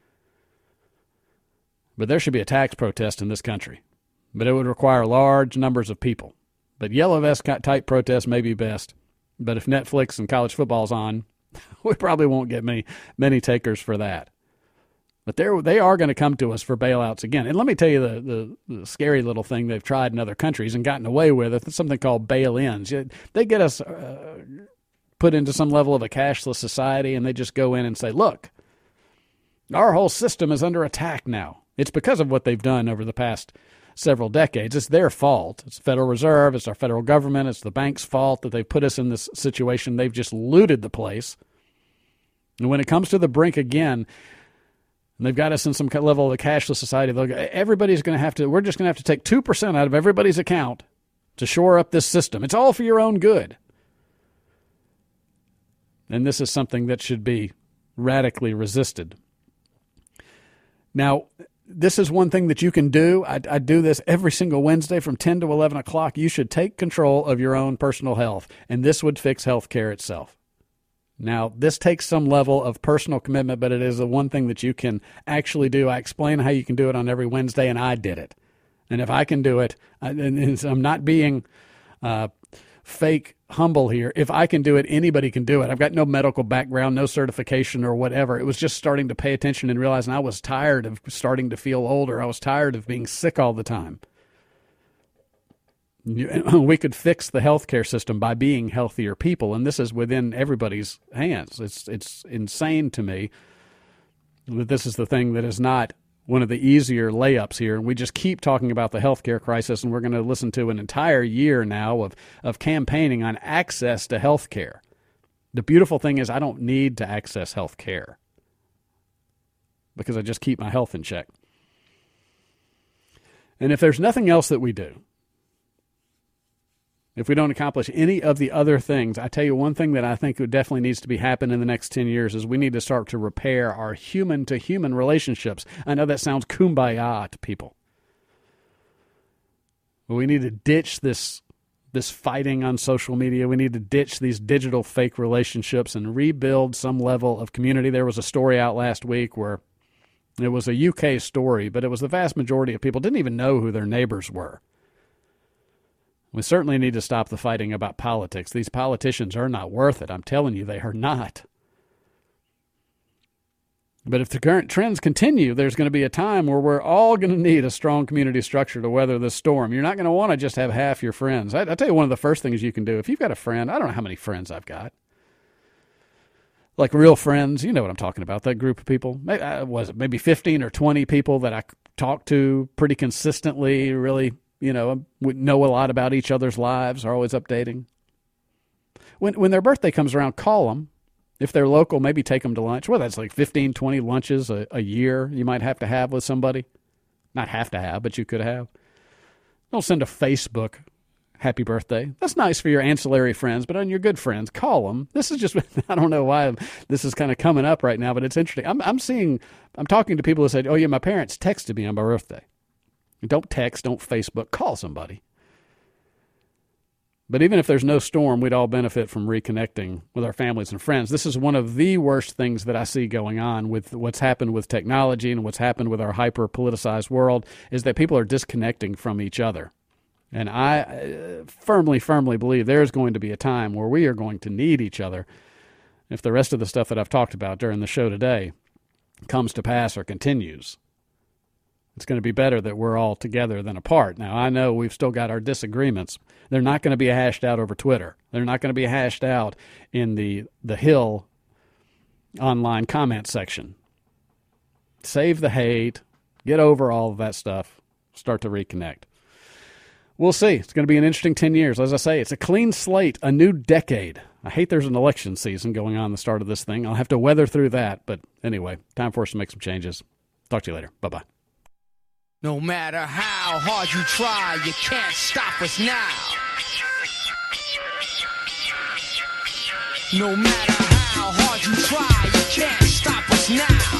But there should be a tax protest in this country. But it would require large numbers of people. But yellow vest type protest may be best. But if Netflix and college football's on, we probably won't get many takers for that. But they are going to come to us for bailouts again. And let me tell you the scary little thing they've tried in other countries and gotten away with. It's something called bail-ins. They get us put into some level of a cashless society, and they just go in and say, look, our whole system is under attack now. It's because of what they've done over the past several decades. It's their fault. It's the Federal Reserve. It's our federal government. It's the bank's fault that they've put us in this situation. They've just looted the place. And when it comes to the brink again, and they've got us in some level of a cashless society, everybody's going to have to, we're just going to have to take 2% out of everybody's account to shore up this system. It's all for your own good. And this is something that should be radically resisted. Now, this is one thing that you can do. I do this every single Wednesday from 10 to 11 o'clock. You should take control of your own personal health, and this would fix health care itself. Now, this takes some level of personal commitment, but it is the one thing that you can actually do. I explain how you can do it on every Wednesday, and I did it. And if I can do it, and I'm not being fake humble here. If I can do it, anybody can do it. I've got no medical background, no certification or whatever. It was just starting to pay attention and realizing I was tired of starting to feel older. I was tired of being sick all the time. We could fix the healthcare system by being healthier people, and this is within everybody's hands. It's insane to me that this is the thing that is not one of the easier layups here, and we just keep talking about the healthcare crisis, and we're going to listen to an entire year now of campaigning on access to healthcare. The beautiful thing is I don't need to access healthcare because I just keep my health in check. And if there's nothing else that we do, if we don't accomplish any of the other things, I tell you one thing that I think definitely needs to be happening in the next 10 years is we need to start to repair our human-to-human relationships. I know that sounds kumbaya to people. But we need to ditch this fighting on social media. We need to ditch these digital fake relationships and rebuild some level of community. There was a story out last week where it was a UK story, but it was the vast majority of people didn't even know who their neighbors were. We certainly need to stop the fighting about politics. These politicians are not worth it. I'm telling you, they are not. But if the current trends continue, there's going to be a time where we're all going to need a strong community structure to weather this storm. You're not going to want to just have half your friends. I'll tell you one of the first things you can do. If you've got a friend, I don't know how many friends I've got. Like real friends, you know what I'm talking about, that group of people. Maybe 15 or 20 people that I talk to pretty consistently, really, we know a lot about each other's lives, are always updating. When their birthday comes around, call them. If they're local, maybe take them to lunch. Well, that's like 15, 20 lunches a year you might have to have with somebody. Not have to have, but you could have. Don't send a Facebook happy birthday. That's nice for your ancillary friends, but on your good friends, call them. This is just, I don't know why this is kind of coming up right now, but it's interesting. I'm talking to people who said, oh yeah, my parents texted me on my birthday. Don't text, don't Facebook, call somebody. But even if there's no storm, we'd all benefit from reconnecting with our families and friends. This is one of the worst things that I see going on with what's happened with technology and what's happened with our hyper-politicized world is that people are disconnecting from each other. And I firmly believe there's going to be a time where we are going to need each other if the rest of the stuff that I've talked about during the show today comes to pass or continues. It's going to be better that we're all together than apart. Now, I know we've still got our disagreements. They're not going to be hashed out over Twitter. They're not going to be hashed out in the Hill online comment section. Save the hate. Get over all of that stuff. Start to reconnect. We'll see. It's going to be an interesting 10 years. As I say, it's a clean slate, a new decade. I hate there's an election season going on the start of this thing. I'll have to weather through that. But anyway, time for us to make some changes. Talk to you later. Bye-bye. No matter how hard you try, you can't stop us now. No matter how hard you try, you can't stop us now.